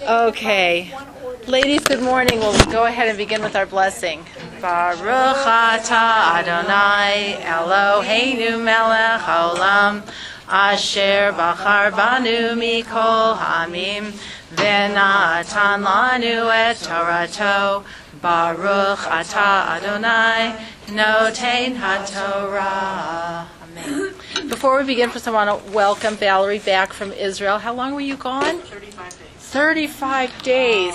Okay. Ladies, good morning. We'll go ahead and begin with our blessing. Baruch atah Adonai Eloheinu melech haolam asher bachar banu mikol ha'amim v'natan lanu et Torato. Baruch atah Adonai noten haTorah. Amen. Before we begin, first I want to welcome Valerie back from Israel. How long were you gone? 35 days. 35 days.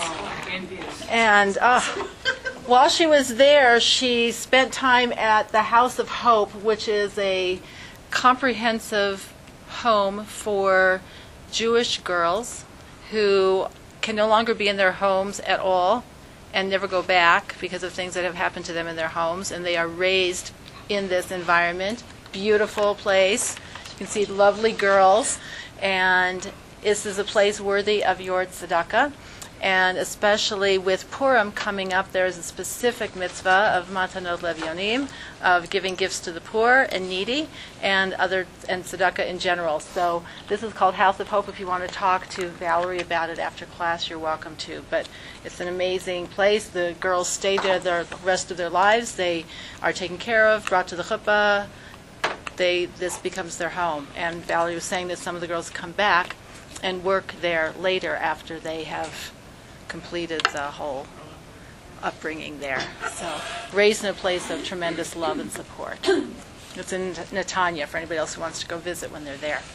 And while she was there, she spent time at the House of Hope, which is a comprehensive home for Jewish girls who can no longer be in their homes at all and never go back because of things that have happened to them in their homes. And they are raised in this environment. Beautiful place. You can see lovely girls. And this is a place worthy of your tzedakah. And especially with Purim coming up, there is a specific mitzvah of matanot levyonim, of giving gifts to the poor and needy, and tzedakah in general. So this is called House of Hope. If you want to talk to Valerie about it after class, you're welcome to. But it's an amazing place. The girls stay there the rest of their lives. They are taken care of, brought to the chuppah. This becomes their home. And Valerie was saying that some of the girls come back and work there later after they have completed the whole upbringing there. So raised in a place of tremendous love and support. It's in Netanya for anybody else who wants to go visit when they're there.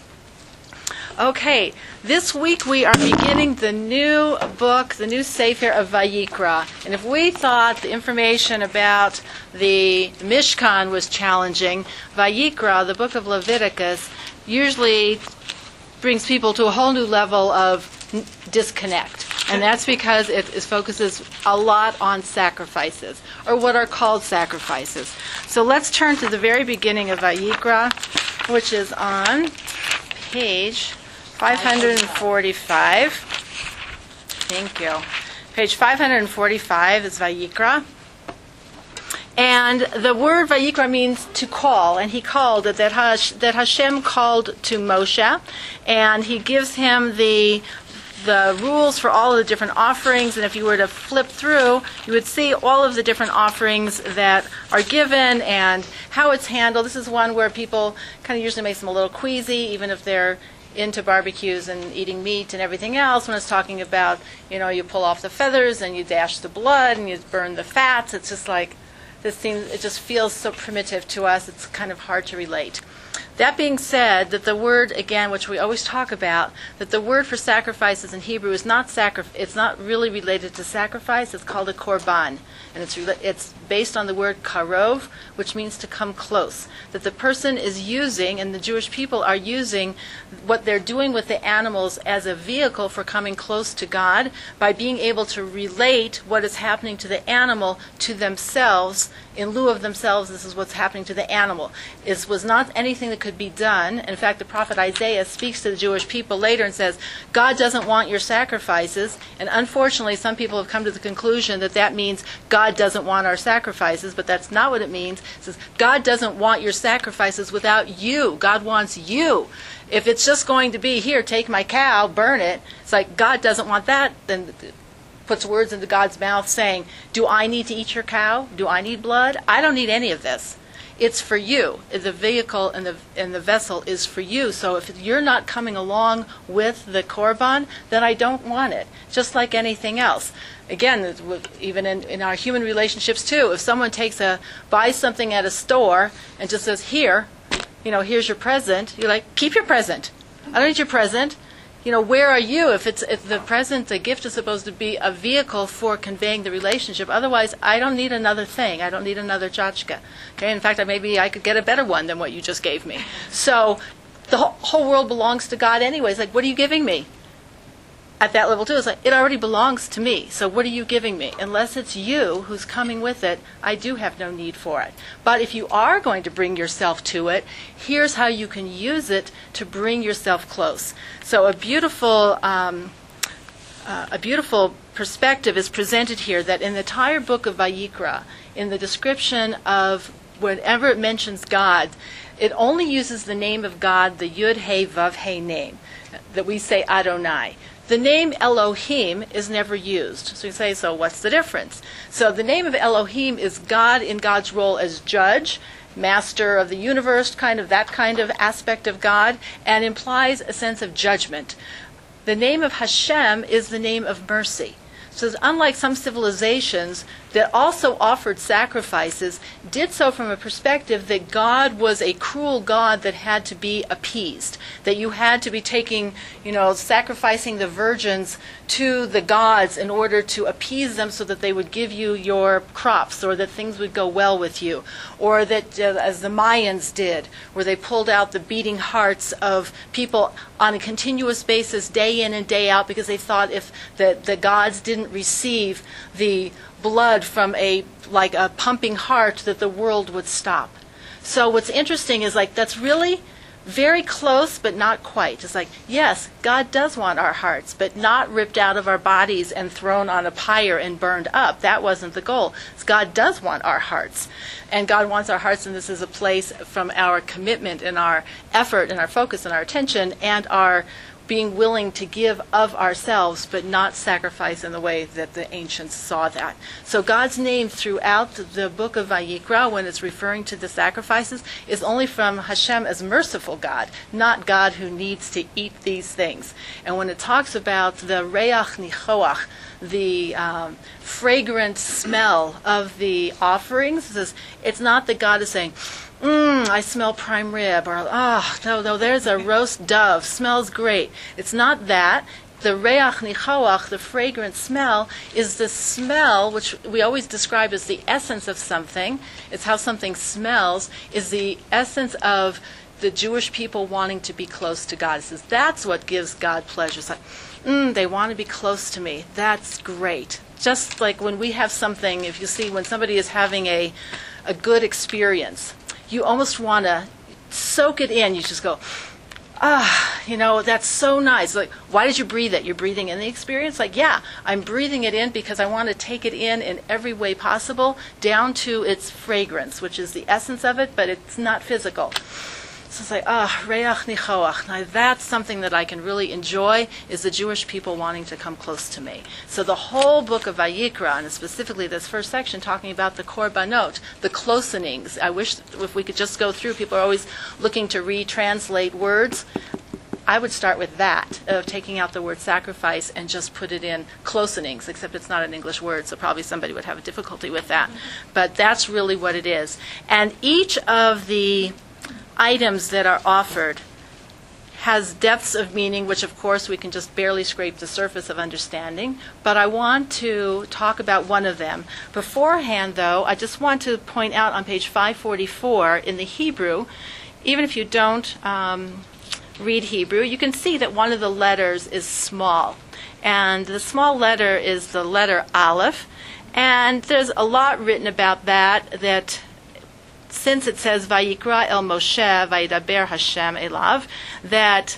Okay, this week we are beginning the new book, the new Sefer of Vayikra. And if we thought the information about the Mishkan was challenging, Vayikra, the book of Leviticus, usually brings people to a whole new level of disconnect. And that's because it focuses a lot on sacrifices, or what are called sacrifices. So let's turn to the very beginning of Vayikra, which is on page 545. Thank you. Page 545 is Vayikra. And the word Vayikra means to call, and he called it, that Hashem called to Moshe, and he gives him the rules for all of the different offerings. And if you were to flip through, you would see all of the different offerings that are given and how it's handled. This is one where people kind of usually makes them a little queasy, even if they're into barbecues and eating meat and everything else. When it's talking about, you pull off the feathers and you dash the blood and you burn the fats, it's just like, it just feels so primitive to us, it's kind of hard to relate. That being said, that the word, again, which we always talk about, that the word for sacrifices in Hebrew is it's not really related to sacrifice, it's called a korban. And it's based on the word karov, which means to come close. That the person is using, and the Jewish people are using, what they're doing with the animals as a vehicle for coming close to God by being able to relate what is happening to the animal to themselves. In lieu of themselves, this is what's happening to the animal. It was not anything that could be done. In fact, the prophet Isaiah speaks to the Jewish people later and says, God doesn't want your sacrifices. And unfortunately, some people have come to the conclusion that that means God doesn't want our sacrifices, but that's not what it means. It says, God doesn't want your sacrifices without you. God wants you. If it's just going to be, here, take my cow, burn it, it's like God doesn't want that, then puts words into God's mouth saying, do I need to eat your cow? Do I need blood? I don't need any of this. It's for you. The vehicle and the vessel is for you. So if you're not coming along with the korban, then I don't want it. Just like anything else. Again, even in our human relationships too, if someone buys something at a store and just says, here's your present, you're like, keep your present. I don't need your present. Where are you? If the gift is supposed to be a vehicle for conveying the relationship. Otherwise, I don't need another thing. I don't need another tchotchke. Okay. In fact, maybe I could get a better one than what you just gave me. So the whole world belongs to God anyways. Like, what are you giving me? At that level too, it's like, it already belongs to me. So what are you giving me? Unless it's you who's coming with it, I do have no need for it. But if you are going to bring yourself to it, here's how you can use it to bring yourself close. So a beautiful perspective is presented here, that in the entire book of Vayikra, in the description of whenever it mentions God, it only uses the name of God, the Yud He Vav He name, that we say Adonai. The name Elohim is never used. So you say, so what's the difference? So the name of Elohim is God in God's role as judge, master of the universe, that kind of aspect of God, and implies a sense of judgment. The name of Hashem is the name of mercy. So unlike some civilizations that also offered sacrifices, did so from a perspective that God was a cruel God that had to be appeased, that you had to be sacrificing the virgins to the gods in order to appease them so that they would give you your crops, or that things would go well with you, or that as the Mayans did, where they pulled out the beating hearts of people on a continuous basis day in and day out because they thought if the gods didn't receive the blood from a pumping heart that the world would stop. So what's interesting is that's really very close but not quite. It's yes, God does want our hearts, but not ripped out of our bodies and thrown on a pyre and burned up. That wasn't the goal. God does want our hearts. And God wants our hearts, and this is a place from our commitment and our effort and our focus and our attention and our being willing to give of ourselves, but not sacrifice in the way that the ancients saw that. So God's name throughout the book of Vayikra, when it's referring to the sacrifices, is only from Hashem as merciful God, not God who needs to eat these things. And when it talks about the reach nichoach, the fragrant smell of the offerings, it's not that God is saying, I smell prime rib, or, no, there's a roast dove, smells great. It's not that. The reach nichoach, the fragrant smell, is the smell, which we always describe as the essence of something. It's how something smells, is the essence of the Jewish people wanting to be close to God. It says that's what gives God pleasure. It's they want to be close to me. That's great. Just like when we have something, if you see when somebody is having a good experience, you almost want to soak it in. You just go, that's so nice. Why did you breathe it? You're breathing in the experience? Yeah, I'm breathing it in because I want to take it in every way possible, down to its fragrance, which is the essence of it, but it's not physical. So it's reach nichoach. Now that's something that I can really enjoy, is the Jewish people wanting to come close to me. So the whole book of Vayikra, and specifically this first section talking about the korbanot, the closenings. I wish if we could just go through, people are always looking to retranslate words. I would start with that, of taking out the word sacrifice and just put it in closenings, except it's not an English word, so probably somebody would have a difficulty with that. But that's really what it is. And each of the items that are offered has depths of meaning, which of course we can just barely scrape the surface of understanding, but I want to talk about one of them. Beforehand, though, I just want to point out on page 544 in the Hebrew, even if you don't read Hebrew, you can see that one of the letters is small, and the small letter is the letter Aleph, and there's a lot written about that since it says Vayikra el Moshe Vayidaber Hashem elav, that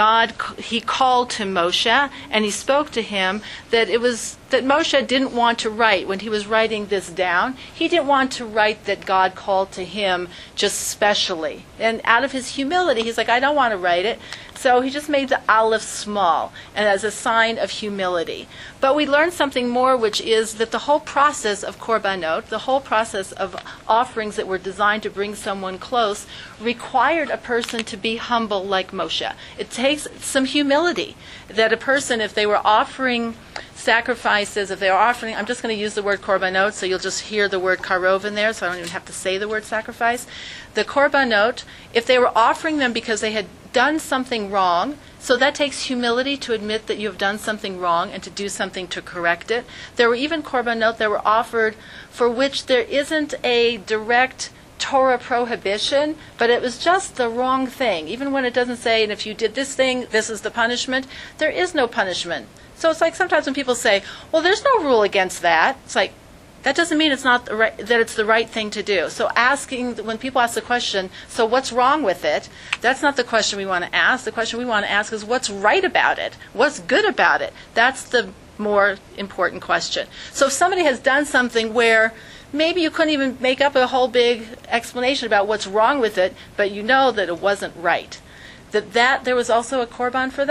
he called to Moshe and he spoke to him, that Moshe didn't want to write, when he was writing this down, he didn't want to write that God called to him just specially. And out of his humility, he's I don't want to write it. So he just made the aleph small, and as a sign of humility. But we learned something more, which is that the whole process of korbanot, the whole process of offerings that were designed to bring someone close, required a person to be humble like Moshe. It takes some humility that a person, if they were offering sacrifices, if they are offering, I'm just going to use the word korbanot, so you'll just hear the word karov in there, so I don't even have to say the word sacrifice. The korbanot, if they were offering them because they had done something wrong, so that takes humility to admit that you have done something wrong and to do something to correct it. There were even korbanot that were offered for which there isn't a direct Torah prohibition, but it was just the wrong thing. Even when it doesn't say, and if you did this thing, this is the punishment, there is no punishment. So it's sometimes when people say, well, there's no rule against that. It's that doesn't mean it's not that it's the right thing to do. So when people ask the question, so what's wrong with it? That's not the question we want to ask. The question we want to ask is what's right about it? What's good about it? That's the more important question. So if somebody has done something where maybe you couldn't even make up a whole big explanation about what's wrong with it, but you know that it wasn't right, that there was also a korban for that.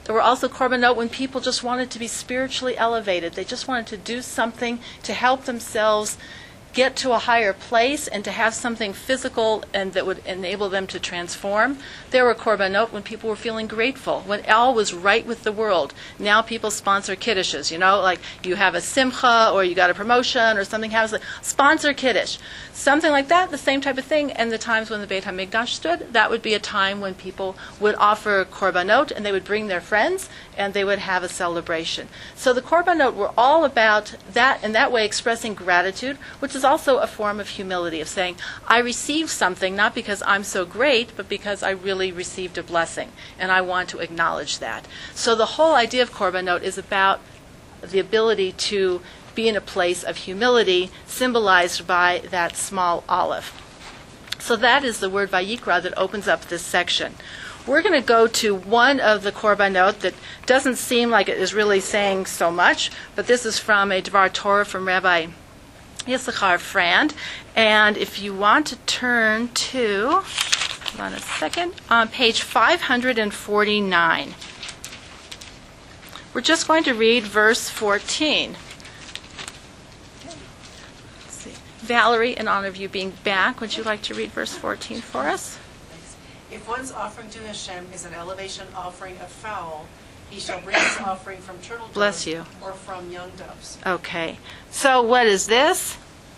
There were also korbanot when people just wanted to be spiritually elevated. They just wanted to do something to help themselves get to a higher place and to have something physical and that would enable them to transform. There were korbanot when people were feeling grateful, when all was right with the world. Now people sponsor kiddushes, like you have a simcha or you got a promotion or something happens, like, sponsor kiddush. Something like that, the same type of thing. And the times when the Beit HaMikdash stood, that would be a time when people would offer korbanot and they would bring their friends and they would have a celebration. So the korbanot were all about that, in that way expressing gratitude, which is also a form of humility, of saying, I received something not because I'm so great, but because I really received a blessing, and I want to acknowledge that. So the whole idea of korbanot is about the ability to be in a place of humility, symbolized by that small olive. So that is the word Vayikra that opens up this section. We're going to go to one of the korbanot that doesn't seem like it is really saying so much, but this is from a Dvar Torah from Rabbi Yisachar Frand. And if you want to turn to, hold on a second, on page 549. We're just going to read verse 14. Let's see. Valerie, in honor of you being back, would you like to read verse 14 for us? If one's offering to Hashem is an elevation offering of fowl, he shall bring his offering from turtle doves Bless you. or from young doves. Okay. So what is this?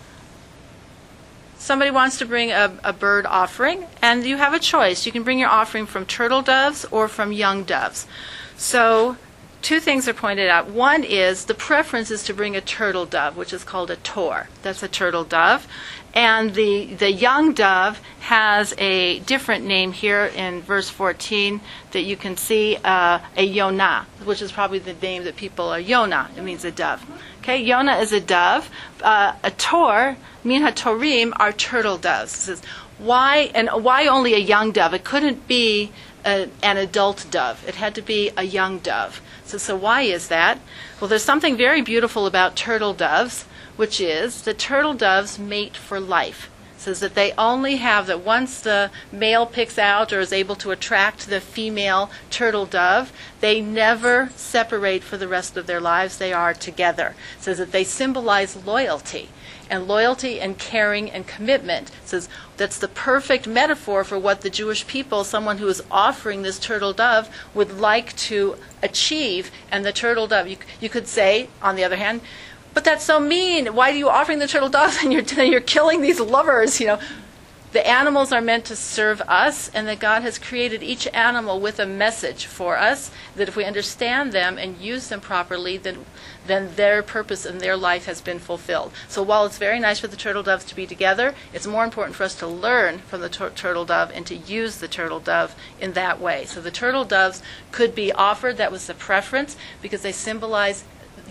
Somebody wants to bring a bird offering, and you have a choice. You can bring your offering from turtle doves or from young doves. So two things are pointed out. One is the preference is to bring a turtle dove, which is called a tor. That's a turtle dove. And the young dove has a different name here in verse 14 that you can see, a Yonah, which is probably the name that people are Yonah. It means a dove. Okay, Yonah is a dove. A tor, min hatorim, are turtle doves. It says, why only a young dove? It couldn't be an adult dove. It had to be a young dove. So why is that? Well, there's something very beautiful about turtle doves, which is the turtle doves mate for life. It says that they only have that once the male picks out or is able to attract the female turtle dove, they never separate for the rest of their lives. They are together. It says that they symbolize loyalty. And loyalty and caring and commitment. It says that's the perfect metaphor for what the Jewish people, someone who is offering this turtle dove, would like to achieve. And the turtle dove, you could say, on the other hand, but that's so mean. Why are you offering the turtle doves and you're killing these lovers? The animals are meant to serve us, and that God has created each animal with a message for us, that if we understand them and use them properly, then their purpose in their life has been fulfilled. So while it's very nice for the turtle doves to be together, it's more important for us to learn from the turtle dove and to use the turtle dove in that way. So the turtle doves could be offered. That was the preference, because they symbolize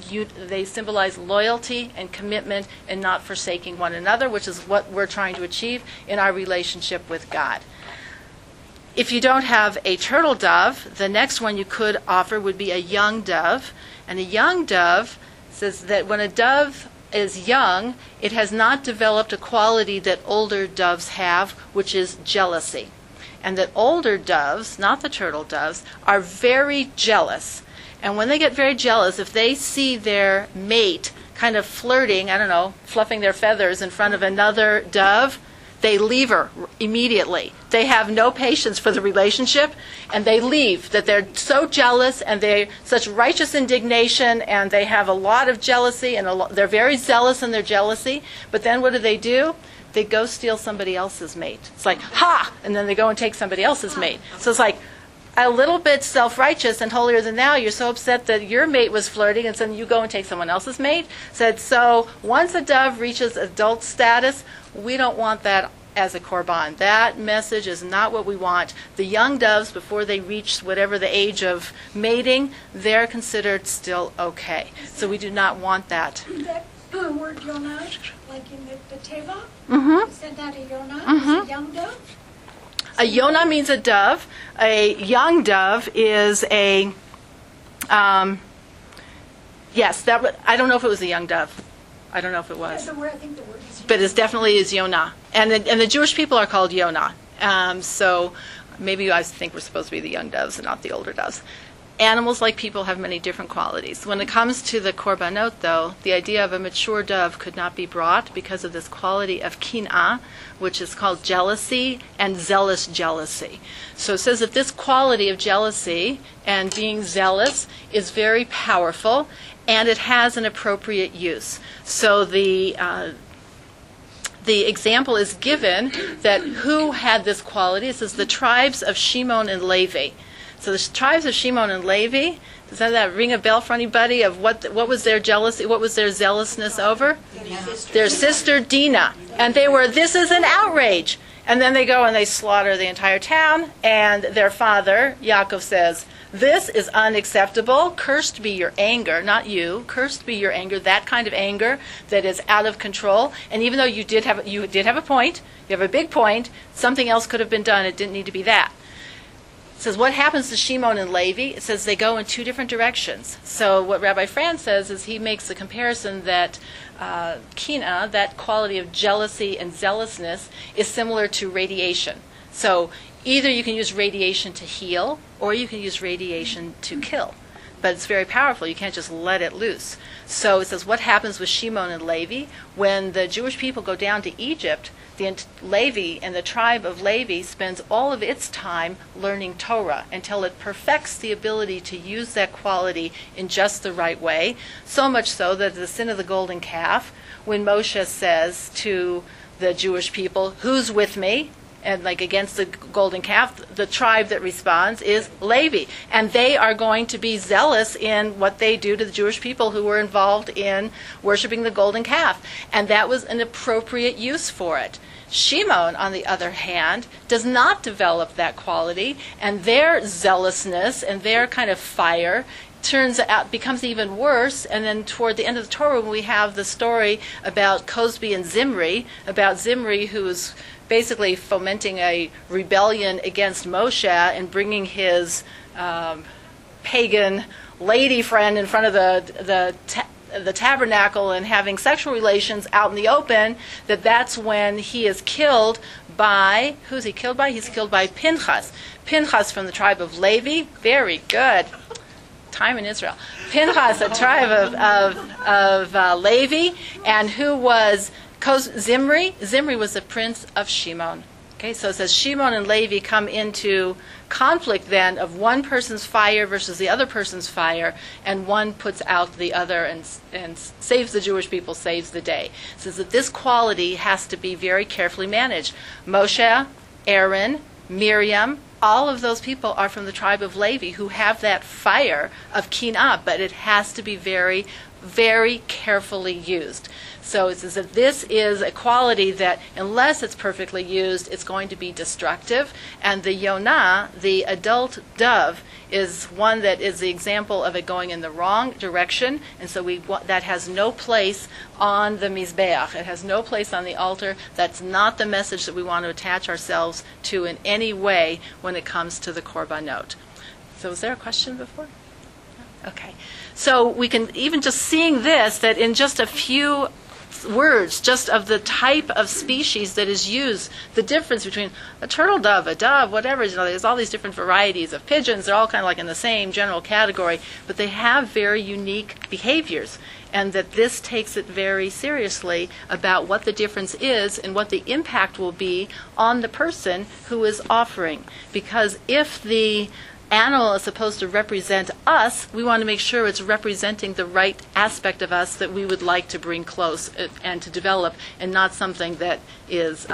loyalty and commitment and not forsaking one another, which is what we're trying to achieve in our relationship with God. If you don't have a turtle dove, the next one you could offer would be a young dove. And a young dove says that when a dove is young, it has not developed a quality that older doves have, which is jealousy. And that older doves, not the turtle doves, are very jealous. And when they get very jealous, if they see their mate kind of flirting, fluffing their feathers in front of another dove, they leave her immediately. They have no patience for the relationship, and they leave. That they're so jealous, and they're such righteous indignation, and they have a lot of jealousy, and they're very zealous in their jealousy. But then what do? They go steal somebody else's mate. It's like, ha! And then they go and take somebody else's mate. So it's like a little bit self-righteous and holier than thou. You're so upset that your mate was flirting, and so you go and take someone else's mate. So once a dove reaches adult status, we don't want that as a korban. That message is not what we want. The young doves, before they reach whatever the age of mating, they're considered still okay. So we do not want that. That word Yonah, like in the Teva, said that a Yonah is a young dove? A Yonah means a dove. A young dove is a, yes, I don't know if it was a young dove. I don't know if it was. Yeah, I think the word is But it definitely is Yonah. And the Jewish people are called Yonah. So maybe I think we're supposed to be the young doves and not the older doves. Animals, like people, have many different qualities. When it comes to the korbanot, though, the idea of a mature dove could not be brought because of this quality of kin'ah, which is called jealousy and zealous jealousy. So it says that this quality of jealousy and being zealous is very powerful, and it has an appropriate use. So the example is given that who had this quality. It says the tribes of Shimon and Levi. So the tribes of Shimon and Levi, does that ring a bell for anybody of what was their jealousy, what was their zealousness over? Their sister Dinah. And they were, this is an outrage. And then they go and they slaughter the entire town, and their father, Yaakov, says, this is unacceptable. Cursed be your anger, not you. Cursed be your anger, that kind of anger that is out of control. And even though you did have a point, you have a big point, something else could have been done. It didn't need to be that. It says, what happens to Shimon and Levi? It says they go in two different directions. So what Rabbi Franz says is he makes the comparison that kin'ah, that quality of jealousy and zealousness, is similar to radiation. So either you can use radiation to heal, or you can use radiation to kill. But it's very powerful. You can't just let it loose. So it says, what happens with Shimon and Levi? When the Jewish people go down to Egypt, Levi and the tribe of Levi spends all of its time learning Torah until it perfects the ability to use that quality in just the right way. So much so that the sin of the golden calf, when Moshe says to the Jewish people, who's with me? And like against the golden calf, the tribe that responds is Levi. And they are going to be zealous in what they do to the Jewish people who were involved in worshiping the golden calf. And that was an appropriate use for it. Shimon, on the other hand, does not develop that quality, and their zealousness and their kind of fire becomes even worse. And then toward the end of the Torah, when we have the story about Cozbi and Zimri, about Zimri who's basically fomenting a rebellion against Moshe and bringing his pagan lady friend in front of the tabernacle and having sexual relations out in the open, that's when he is killed by, who's he killed by? He's killed by Pinchas. Pinchas from the tribe of Levi. Very good. Time in Israel. Pinchas, a tribe of Levi, and who was Zimri? Zimri was the prince of Shimon. Okay, so it says Shimon and Levi come into conflict then of one person's fire versus the other person's fire, and one puts out the other and saves the Jewish people, saves the day. It says that this quality has to be very carefully managed. Moshe, Aaron, Miriam, all of those people are from the tribe of Levi who have that fire of kin'ah, but it has to be very, very carefully used. So it says that this is a quality that, unless it's perfectly used, it's going to be destructive. And the Yonah, the adult dove, is one that is the example of it going in the wrong direction. And so that has no place on the Mizbeach. It has no place on the altar. That's not the message that we want to attach ourselves to in any way when it comes to the korbanot. So was there a question before? Okay. So we can, even just seeing this, that in just a few words, just of the type of species that is used, the difference between a turtle dove, a dove, whatever, there's all these different varieties of pigeons. They're all kind of like in the same general category, but they have very unique behaviors, and that this takes it very seriously about what the difference is and what the impact will be on the person who is offering. Because if the animal is supposed to represent us, we want to make sure it's representing the right aspect of us that we would like to bring close and to develop, and not something that is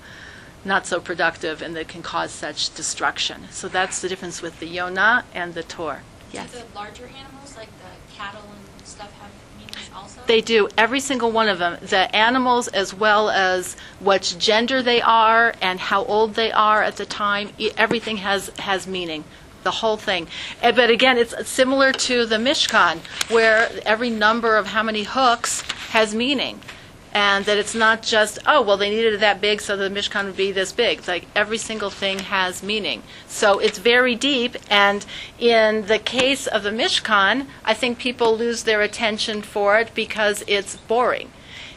not so productive and that can cause such destruction. So that's the difference with the Yonah and the Tor. Yes? Do the larger animals, like the cattle and stuff, have meanings also? They do. Every single one of them. The animals, as well as what gender they are and how old they are at the time, everything has meaning. The whole thing. But again, it's similar to the Mishkan, where every number of how many hooks has meaning. And that it's not just, oh, well, they needed it that big, so the Mishkan would be this big. It's like every single thing has meaning. So it's very deep. And in the case of the Mishkan, I think people lose their attention for it because it's boring.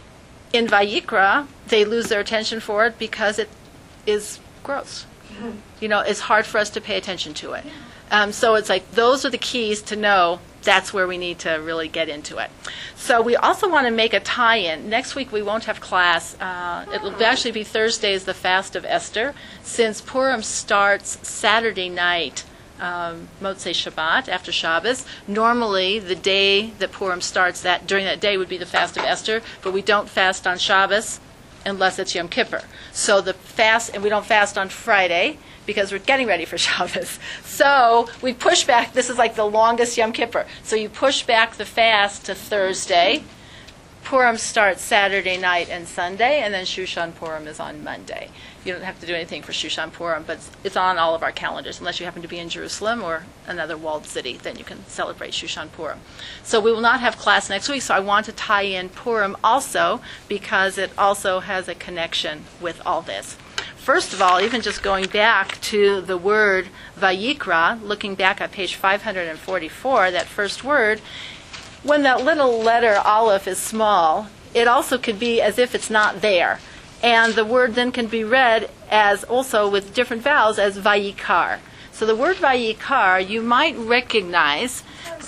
In Vayikra, they lose their attention for it because it is gross. It's hard for us to pay attention to it. So it's like those are the keys to know that's where we need to really get into it. So we also want to make a tie-in. Next week we won't have class. It will actually be Thursday is the fast of Esther, since Purim starts Saturday night, Motzei Shabbat, after Shabbos. Normally the day that Purim starts, during that day would be the fast of Esther, but we don't fast on Shabbos unless it's Yom Kippur. So the fast, and we don't fast on Friday, because we're getting ready for Shabbos. So we push back, this is like the longest Yom Kippur. So you push back the fast to Thursday. Purim starts Saturday night and Sunday, and then Shushan Purim is on Monday. You don't have to do anything for Shushan Purim, but it's on all of our calendars. Unless you happen to be in Jerusalem or another walled city, then you can celebrate Shushan Purim. So we will not have class next week, so I want to tie in Purim also, because it also has a connection with all this. First of all, even just going back to the word Vayikra, looking back at page 544, that first word, when that little letter Aleph is small, it also could be as if it's not there. And the word then can be read as also with different vowels as Vayikar. So the word Vayikar, you might recognize.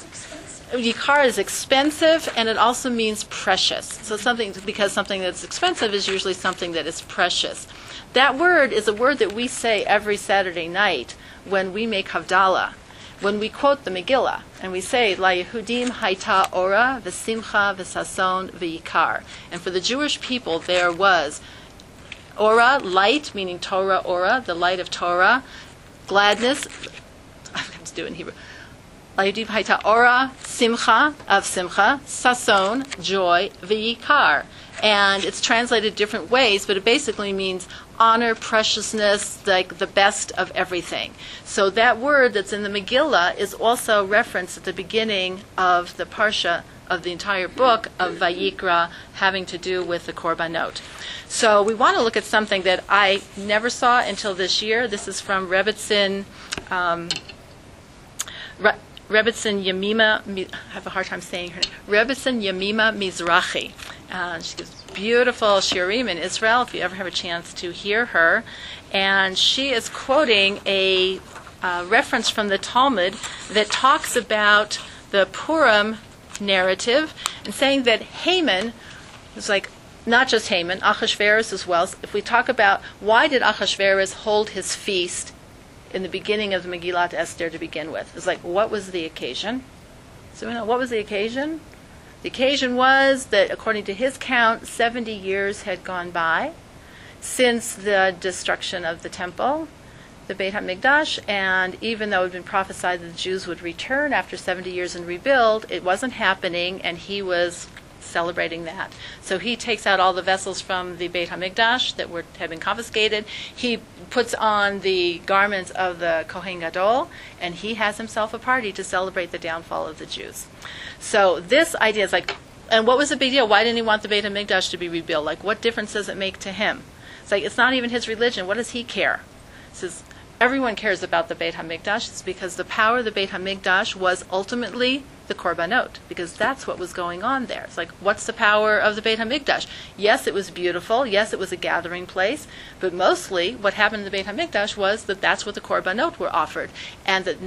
Yikar is expensive, and it also means precious. So because something that's expensive is usually something that is precious. That word is a word that we say every Saturday night when we make Havdalah, when we quote the Megillah, and we say, La Yehudim Haita Ora, V'Simcha, V'Sason, V'Yikar. And for the Jewish people, there was Ora, light, meaning Torah, Ora, the light of Torah, gladness, I have to do it in Hebrew, La Yehudim Haita Ora, Simcha, of Simcha, Sason, joy, V'Yikar. And it's translated different ways, but it basically means honor, preciousness, like the best of everything. So that word that's in the Megillah is also referenced at the beginning of the Parsha of the entire book of Vayikra, having to do with the Korbanot. So we want to look at something that I never saw until this year. This is from Rebbetzin Yemima, I have a hard time saying her name, Rebbetzin Yemima Mizrahi. She gives beautiful shiurim in Israel, if you ever have a chance to hear her. And she is quoting a reference from the Talmud that talks about the Purim narrative and saying that Haman was like, not just Haman, Achashverosh as well. If we talk about why did Achashverosh hold his feast in the beginning of the Megillat Esther to begin with, it's like, what was the occasion? So we know, what was the occasion? The occasion was that, according to his count, 70 years had gone by since the destruction of the temple, the Beit HaMikdash, and even though it had been prophesied that the Jews would return after 70 years and rebuild, it wasn't happening, and he was celebrating that. So he takes out all the vessels from the Beit HaMikdash that had been confiscated. He puts on the garments of the Kohen Gadol, and he has himself a party to celebrate the downfall of the Jews. So this idea is like, and what was the big deal? Why didn't he want the Beit HaMikdash to be rebuilt? Like, what difference does it make to him? It's like, it's not even his religion. What does he care? It says, everyone cares about the Beit HaMikdash. It's because the power of the Beit HaMikdash was ultimately the Korbanot, because that's what was going on there. It's like, what's the power of the Beit HaMikdash? Yes, it was beautiful. Yes, it was a gathering place. But mostly, what happened in the Beit HaMikdash was that that's what the Korbanot were offered. And that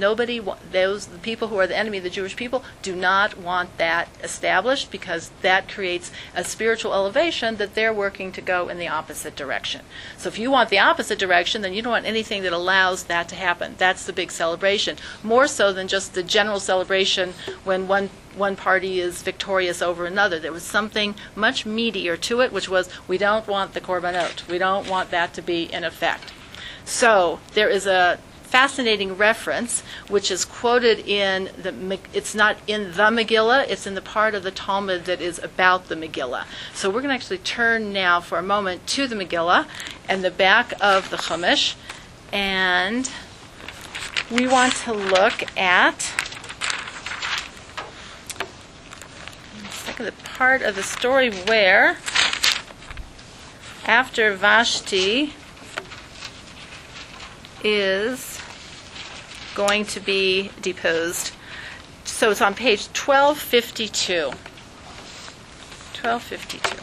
the people who are the enemy of the Jewish people, do not want that established, because that creates a spiritual elevation that they're working to go in the opposite direction. So if you want the opposite direction, then you don't want anything that allows that to happen. That's the big celebration. More so than just the general celebration when one party is victorious over another. There was something much meatier to it, which was, we don't want the Korbanot. We don't want that to be in effect. So there is a fascinating reference, which is quoted in it's not in the Megillah, it's in the part of the Talmud that is about the Megillah. So we're going to actually turn now for a moment to the Megillah and the back of the Chumash, and we want to look at the part of the story where, after Vashti is going to be deposed. So it's on page 1252. 1252.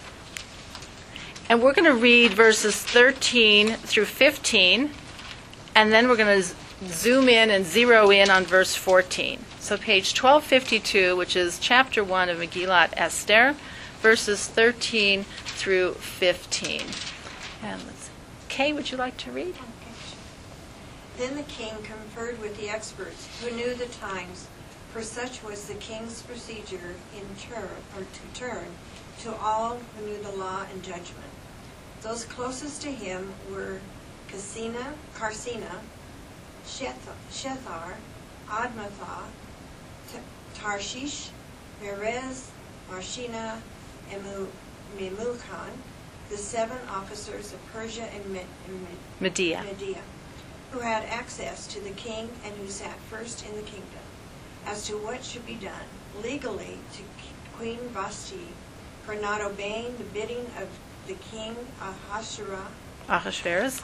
And we're going to read verses 13 through 15. And then we're going to zoom in and zero in on verse 14. So page 1252, which is chapter 1 of Megillat Esther, verses 13 through 15. And Kay, would you like to read? Then the king conferred with the experts who knew the times, for such was the king's procedure to turn to all who knew the law and judgment. Those closest to him were Karsina, Shethar, Admatha, Tarshish, Merez, Marshina, and Memucan, the 7 officers of Persia and Medea. Who had access to the king and who sat first in the kingdom, as to what should be done legally to Queen Vashti for not obeying the bidding of the king Ahasuerus.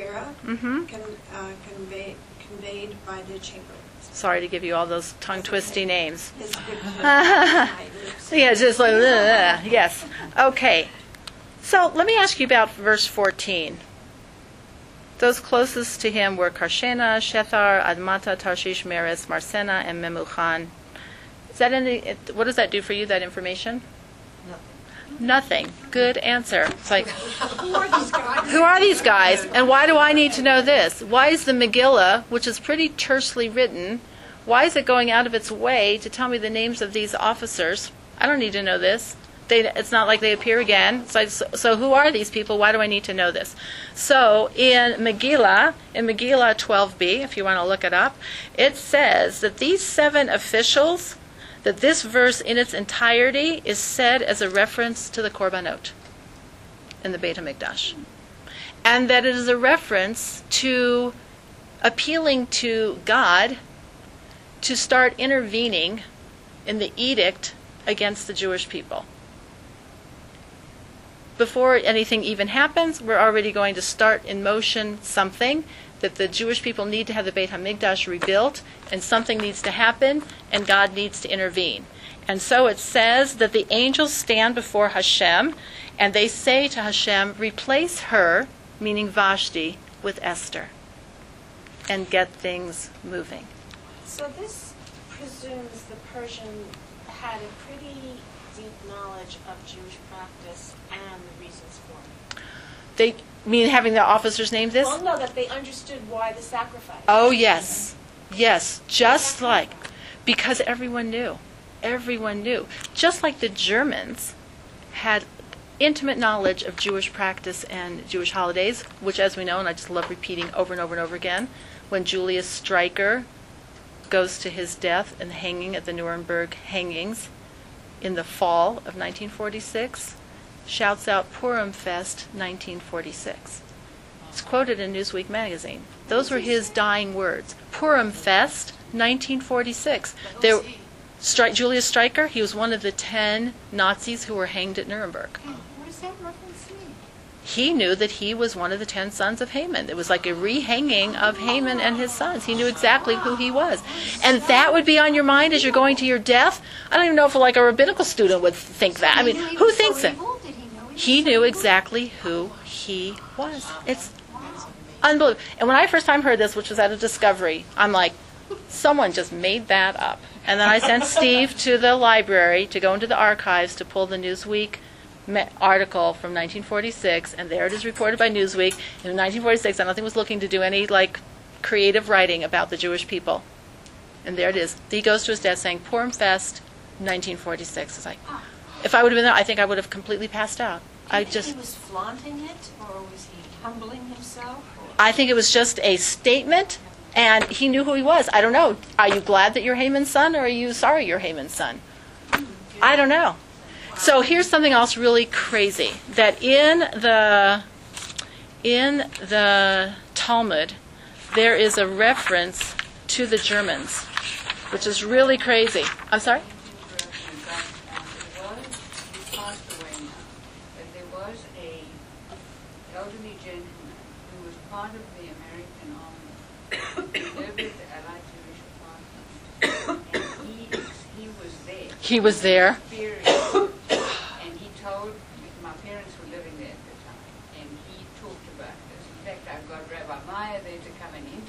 Conveyed by the chamberlain. Sorry to give you all those tongue-twisty names. It's good. Yeah, just like, yes. Okay. So let me ask you about verse 14. Those closest to him were Karshena, Shethar, Admata, Tarshish, Meres, Marsena, and Memucan. Is that what does that do for you, that information? Nothing. Good answer. It's like, Who are these guys? who are these guys, and why do I need to know this? Why is the Megillah, which is pretty tersely written, why is it going out of its way to tell me the names of these officers? I don't need to know this. It's not like they appear again. So who are these people? Why do I need to know this? So in Megillah 12b, if you want to look it up, it says that these 7 officials, that this verse in its entirety is said as a reference to the Korbanot in the Beit HaMikdash. And that it is a reference to appealing to God to start intervening in the edict against the Jewish people. Before anything even happens, we're already going to start in motion something, that the Jewish people need to have the Beit HaMikdash rebuilt, and something needs to happen, and God needs to intervene. And so it says that the angels stand before Hashem, and they say to Hashem, replace her, meaning Vashti, with Esther, and get things moving. So this presumes the Persian had a pretty deep knowledge of Jewish practice and the reasons for it. They mean having the officers' names this? Well, no, that they understood why the sacrifice. Oh, yes. Yes, just like, because everyone knew. Everyone knew. Just like the Germans had intimate knowledge of Jewish practice and Jewish holidays, which, as we know, and I just love repeating over and over and over again, when Julius Streicher goes to his death and hanging at the Nuremberg hangings in the fall of 1946, shouts out Purim Fest 1946. It's quoted in Newsweek magazine. Those were his dying words. Purim Fest 1946. Julius Streicher, he was one of the 10 Nazis who were hanged at Nuremberg. Where's that reference in? He knew that he was one of the 10 sons of Haman. It was like a rehanging of Haman and his sons. He knew exactly who he was. And that would be on your mind as you're going to your death? I don't even know if like a rabbinical student would think that. I mean, who thinks it? He knew exactly who he was. It's unbelievable. And when I first time heard this, which was at a Discovery, I'm like, someone just made that up. And then I sent Steve to the library to go into the archives to pull the Newsweek article from 1946, and there it is reported by Newsweek. In 1946, I don't think it was looking to do any like creative writing about the Jewish people. And there it is. He goes to his death saying, Purim Fest, 1946. It's like, if I would have been there, I think I would have completely passed out. Do you think he was flaunting it, or was he humbling himself? I think it was just a statement, and he knew who he was. I don't know. Are you glad that you're Haman's son, or are you sorry you're Haman's son? I don't know. So here's something else really crazy, that in the Talmud, there is a reference to the Germans, which is really crazy. I'm sorry? Part of the American army, he lived with the Allied Jewish Department, and he was there. He was there. And he told, my parents were living there at the time, and he talked about this. In fact, I've got Rabbi Meyer there to come and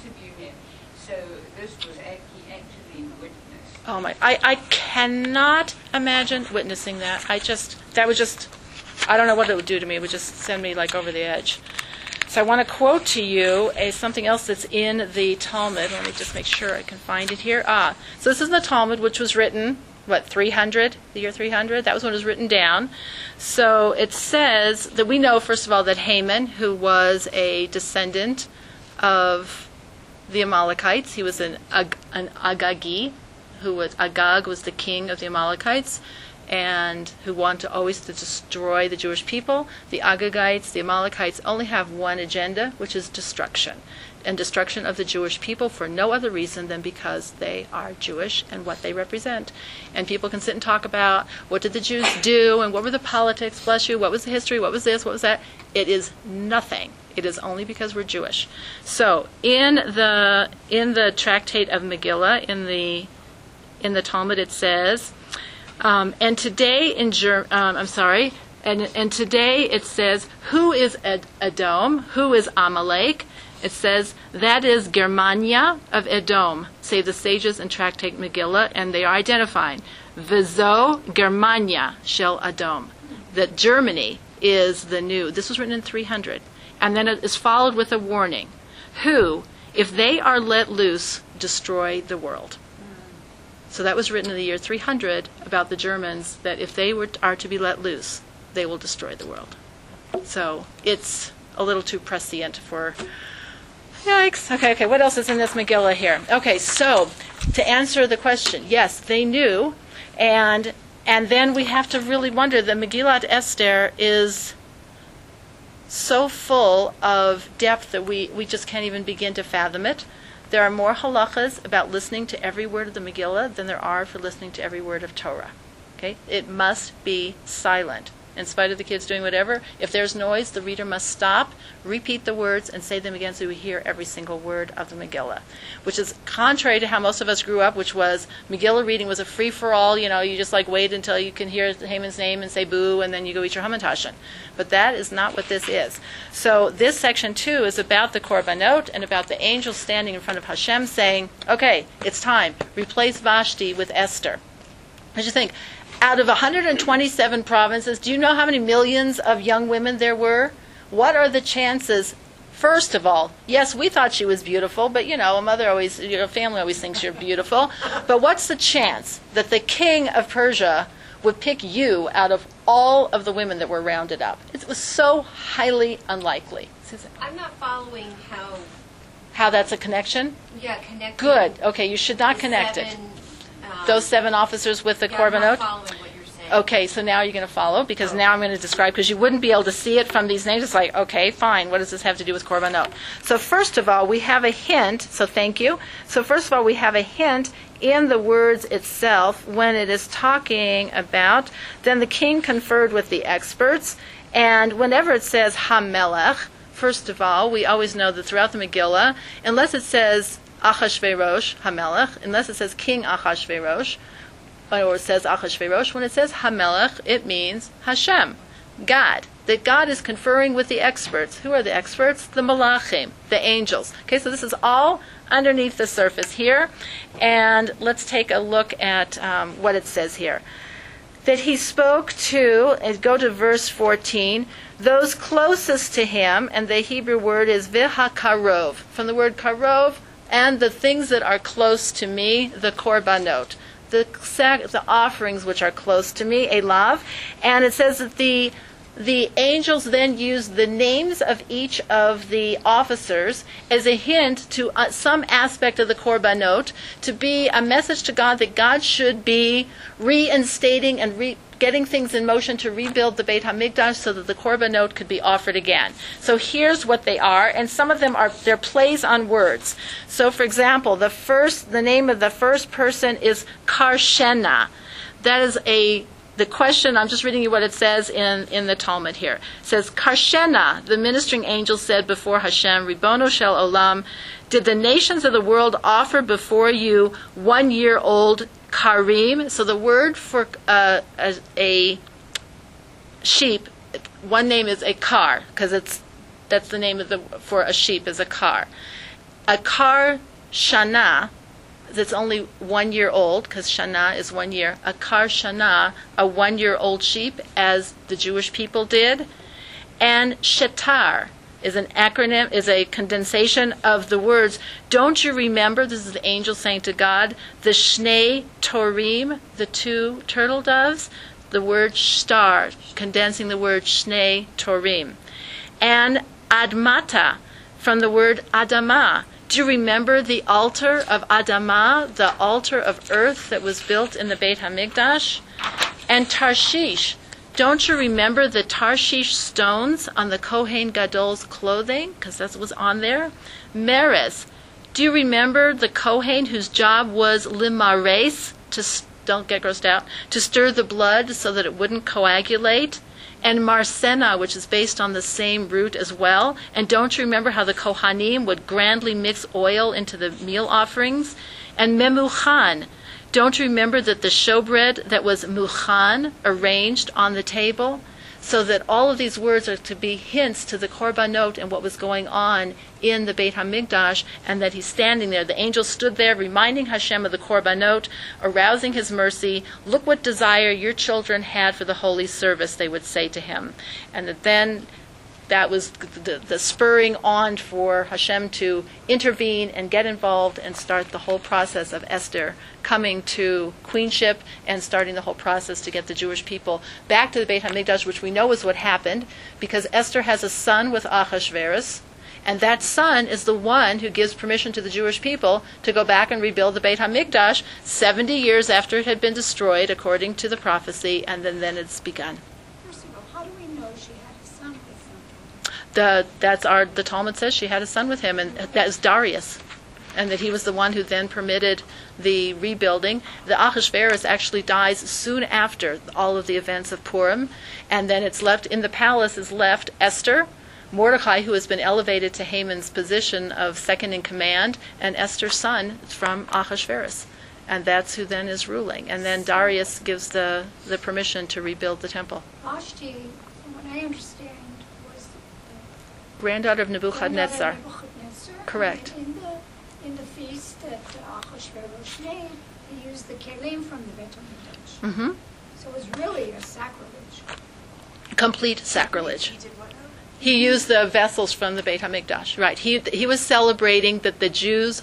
I cannot imagine witnessing that. I don't know what it would do to me. It would just send me like over the edge. So I want to quote to you something else that's in the Talmud. Let me just make sure I can find it here. So this is the Talmud, which was written, the year 300? That was when it was written down. So it says that we know, first of all, that Haman, who was a descendant of the Amalekites, he was an Agagi, Agag was the king of the Amalekites, and who wanted always to destroy the Jewish people. The Agagites, the Amalekites, only have one agenda, which is destruction. And destruction of the Jewish people for no other reason than because they are Jewish and what they represent. And people can sit and talk about what did the Jews do and what were the politics, bless you, what was the history, what was this, what was that. It is nothing. It is only because we're Jewish. So in the tractate of Megillah, in the Talmud, it says, and today it says, who is Edom? Who is Amalek? It says, that is Germania of Edom, say the sages in Tractate Megillah, and they are identifying, Vizo Germania shel Edom, that Germany is the new. This was written in 300. And then it is followed with a warning, who, if they are let loose, destroy the world. So that was written in the year 300 about the Germans, that if they are to be let loose, they will destroy the world. So it's a little too prescient for... Yikes. Okay, what else is in this Megillah here? Okay, so to answer the question, yes, they knew, and then we have to really wonder, the Megillat Esther is so full of depth that we just can't even begin to fathom it. There are more halachas about listening to every word of the Megillah than there are for listening to every word of Torah. Okay? It must be silent. In spite of the kids doing whatever, if there's noise, the reader must stop, repeat the words, and say them again so we hear every single word of the Megillah, which is contrary to how most of us grew up, which was Megillah reading was a free-for-all, you just like wait until you can hear Haman's name and say boo, and then you go eat your hamantashen. But that is not what this is. So this section 2 is about the korbanot and about the angels standing in front of Hashem saying, okay, it's time, replace Vashti with Esther. What do you think? Out of 127 provinces, do you know how many millions of young women there were? What are the chances? First of all, yes, we thought she was beautiful, but a mother always, family always thinks you're beautiful. But what's the chance that the king of Persia would pick you out of all of the women that were rounded up? It was so highly unlikely. Susan? I'm not following How that's a connection? connecting. Good. Okay, you should not connect it. Those 7 officers with the korbanot? I'm not following what you're saying. Okay, so now you're going to follow, because now I'm going to describe, because you wouldn't be able to see it from these names. It's like, okay, fine, what does this have to do with korbanot? So first of all, we have a hint, so thank you. So first of all, we have a hint in the words itself when it is talking about, then the king conferred with the experts, and whenever it says HaMelech, first of all, we always know that throughout the Megillah, unless it says Achashverosh, HaMelech, unless it says King Achashverosh, or it says Achashverosh, when it says HaMelech, it means Hashem, God. That God is conferring with the experts. Who are the experts? The Malachim, the angels. Okay, so this is all underneath the surface here. And let's take a look at what it says here. That he spoke to, and go to verse 14, those closest to him, and the Hebrew word is Vihakarov. From the word karov, and the things that are close to me, the korbanot, the offerings which are close to me, elav. And it says that the angels then use the names of each of the officers as a hint to some aspect of the korbanot, to be a message to God that God should be reinstating and getting things in motion to rebuild the Beit HaMikdash so that the korbanot could be offered again. So here's what they are, and some of them they're plays on words. So for example, the name of the first person is Karshena. That is the question, I'm just reading you what it says in the Talmud here. It says, Karshena, the ministering angel said before Hashem, Ribono shel olam, did the nations of the world offer before you 1-year-old karim? So the word for a sheep, one name is a kar, because that's the name for a sheep is a kar. A kar shana, that's only 1 year old, because Shana is 1 year, a Kar Shana, a 1-year-old sheep, as the Jewish people did. And Shetar is an acronym, is a condensation of the words, don't you remember, this is the angel saying to God, the Shnei Torim, the 2 turtle doves, the word Shtar, condensing the word Shnei Torim. And Admata, from the word Adama. Do you remember the altar of Adama, the altar of earth that was built in the Beit HaMikdash? And Tarshish. Don't you remember the Tarshish stones on the Kohen Gadol's clothing? Because that was on there. Meres. Do you remember the Kohen whose job was limares, don't get grossed out, to stir the blood so that it wouldn't coagulate? And Marsena, which is based on the same root as well. And don't you remember how the Kohanim would grandly mix oil into the meal offerings? And Memuchan. Don't you remember that the showbread that was muchan, arranged on the table? So that all of these words are to be hints to the korbanot and what was going on in the Beit HaMikdash, and that he's standing there. The angel stood there reminding Hashem of the korbanot, arousing his mercy. Look what desire your children had for the holy service, they would say to him. And that then that was the spurring on for Hashem to intervene and get involved and start the whole process of Esther coming to queenship and starting the whole process to get the Jewish people back to the Beit HaMikdash, which we know is what happened, because Esther has a son with Achashverosh, and that son is the one who gives permission to the Jewish people to go back and rebuild the Beit HaMikdash 70 years after it had been destroyed, according to the prophecy, and then it's begun. First of all, how do we know she had a son with somebody? The Talmud says she had a son with him, and that is Darius, and that he was the one who then permitted the rebuilding. The Achashverosh actually dies soon after all of the events of Purim, and then it's left in the palace is left Esther, Mordechai, who has been elevated to Haman's position of second in command, and Esther's son from Achashverosh, and that's who then is ruling. And then Darius gives the permission to rebuild the temple. Vashti, from what I understand, was Granddaughter of the Nebuchadnezzar. Nebuchadnezzar. Correct. And in the feast that Achashverosh made, he used the kelim from the Beit HaMikdash. Mm-hmm. So it was really a sacrilege. Complete sacrilege. He did what now? He used the vessels from the Beit HaMikdash. Right. He was celebrating that the Jews,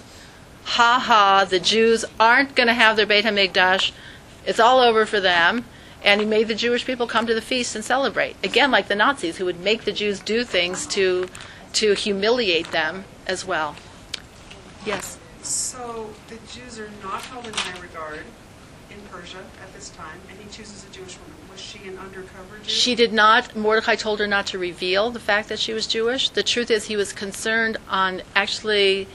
the Jews aren't going to have their Beit HaMikdash. It's all over for them. And he made the Jewish people come to the feast and celebrate. Again, like the Nazis, who would make the Jews do things to humiliate them as well. Yes? So the Jews are not held in high regard in Persia at this time, and he chooses a Jewish woman. Was she an undercover Jew? She did not. Mordecai told her not to reveal the fact that she was Jewish. The truth is he was concerned on actually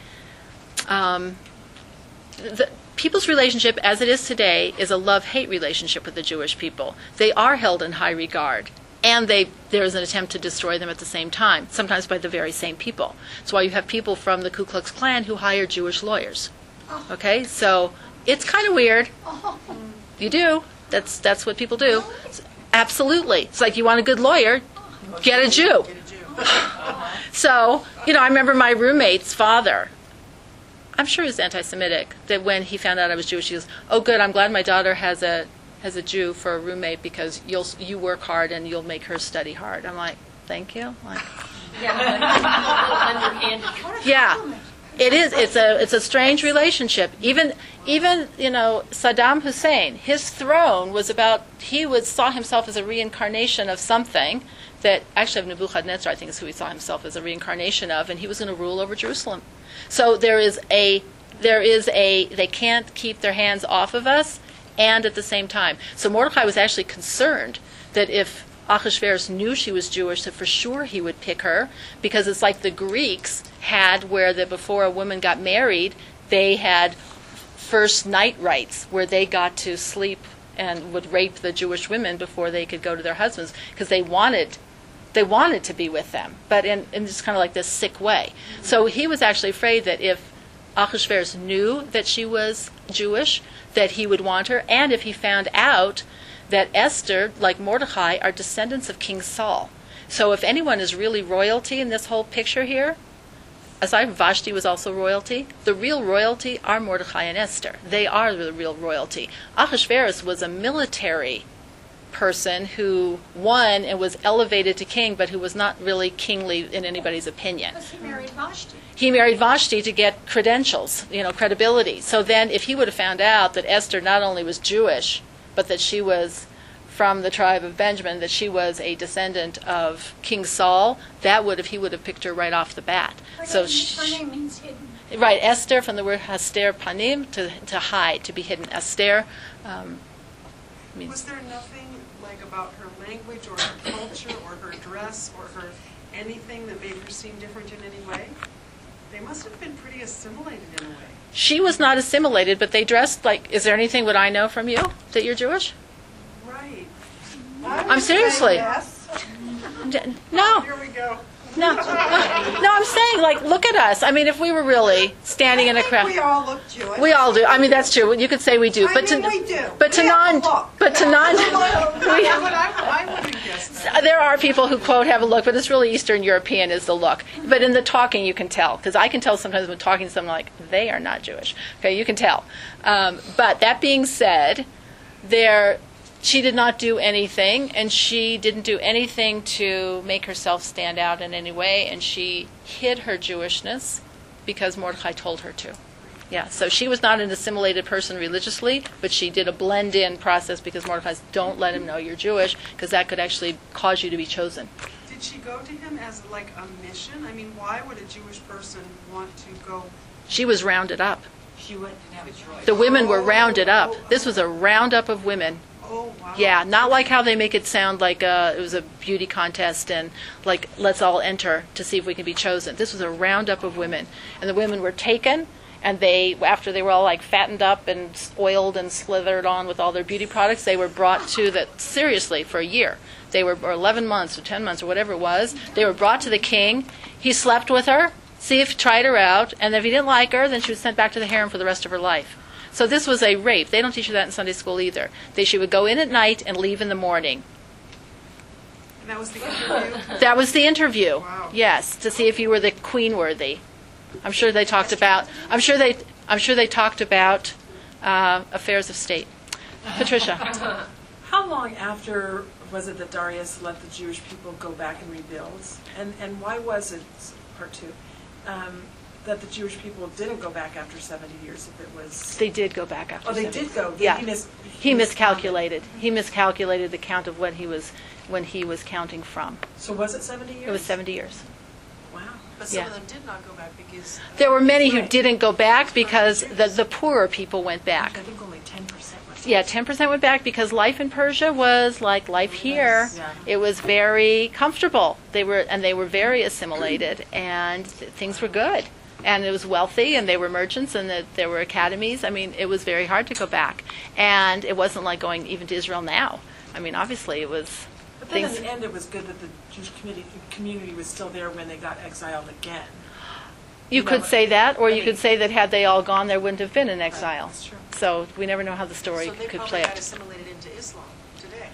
the people's relationship as it is today is a love-hate relationship with the Jewish people. They are held in high regard, and there is an attempt to destroy them at the same time, sometimes by the very same people. That's why you have people from the Ku Klux Klan who hire Jewish lawyers. Okay? So it's kind of weird. You do. That's what people do. Absolutely. It's like you want a good lawyer, get a Jew. So, I remember my roommate's father. I'm sure he was anti-Semitic. That when he found out I was Jewish, he goes, "Oh, good. I'm glad my daughter has a Jew for a roommate because you work hard and you'll make her study hard." I'm like, "Thank you." Like, yeah, it is. It's a strange relationship. Even Saddam Hussein, his throne was saw himself as a reincarnation of something that actually of Nebuchadnezzar, I think, is who he saw himself as a reincarnation of, and he was going to rule over Jerusalem. So there is a they can't keep their hands off of us, and at the same time. So Mordecai was actually concerned that if Achashverosh knew she was Jewish, that for sure he would pick her, because it's like the Greeks had, where before a woman got married, they had first night rites, where they got to sleep and would rape the Jewish women before they could go to their husbands, because they wanted to be with them, but in just kind of like this sick way. So he was actually afraid that if Achashverosh knew that she was Jewish, that he would want her, and if he found out that Esther, like Mordecai, are descendants of King Saul. So if anyone is really royalty in this whole picture here, aside from Vashti was also royalty, the real royalty are Mordechai and Esther. They are the real royalty. Ahasuerus was a military person who won and was elevated to king, but who was not really kingly in anybody's opinion. Because he married Vashti. He married Vashti to get credentials, credibility. So then if he would have found out that Esther not only was Jewish, but that she was from the tribe of Benjamin, that she was a descendant of King Saul, he would have picked her right off the bat. Her name means hidden. Right, Esther, from the word haster panim, to hide, to be hidden. Esther means... Was there nothing like about her language or her culture or her dress or her anything that made her seem different in any way? They must have been pretty assimilated in a way. She was not assimilated, but they dressed like... Is there anything would I know from you that you're Jewish? Right. I'm seriously. No. Here we go. No, I'm saying, like, look at us. I mean, if we were really standing in a crowd, we all look Jewish. we all do. I mean, that's true. You could say we do, I but mean, to we do. but to We have non, a look. but to We non, have a look. I wouldn't guess that. there are people who quote have a look, but it's really Eastern European is the look. But in the talking, you can tell, because I can tell sometimes when talking to someone like they are not Jewish. Okay, you can tell. But that being said, she did not do anything, and she didn't do anything to make herself stand out in any way, and she hid her Jewishness because Mordechai told her to. Yeah, so she was not an assimilated person religiously, but she did a blend-in process because Mordechai said, don't let him know you're Jewish, because that could actually cause you to be chosen. Did she go to him as like a mission? I mean, why would a Jewish person want to go? She was rounded up. She wouldn't have a choice. The women were rounded up. This was a roundup of women. Oh, wow. Yeah, not like how they make it sound like it was a beauty contest and like let's all enter to see if we can be chosen. This was a roundup of women, and the women were taken, and after they were all like fattened up and oiled and slithered on with all their beauty products, they were brought to seriously for a year. They were, or 11 months or 10 months or whatever it was. They were brought to the king. He slept with her, tried her out, and if he didn't like her, then she was sent back to the harem for the rest of her life. So this was a rape. They don't teach you that in Sunday school either. She would go in at night and leave in the morning. And that was the interview? That was the interview. Wow. Yes, to see if you were the queen worthy. I'm sure they talked about. Affairs of state. Patricia. How long after was it that Darius let the Jewish people go back and rebuild? And why was it, part two, that the Jewish people didn't go back after 70 years if it was... They did go back after. Oh, they 70. did go. Yeah. He miscalculated. He miscalculated the count of when he was counting from. So was it 70 years? It was 70 years. Wow. But some Yeah. of them did not go back because... There were many who Right. didn't go back because the poorer people went back. I think only 10% was. Yeah, 10% went back because life in Persia was like life here. Yeah. It was very comfortable. They were very assimilated, and things were good. And it was wealthy, and they were merchants, and there were academies. I mean, it was very hard to go back. And it wasn't like going even to Israel now. I mean, obviously it was But then things... in the end, it was good that the Jewish community was still there when they got exiled again. You could say that, or I you mean- could say that had they all gone, there wouldn't have been an exile. That's true. So we never know how the story So they could probably play got out. assimilated into Islam today.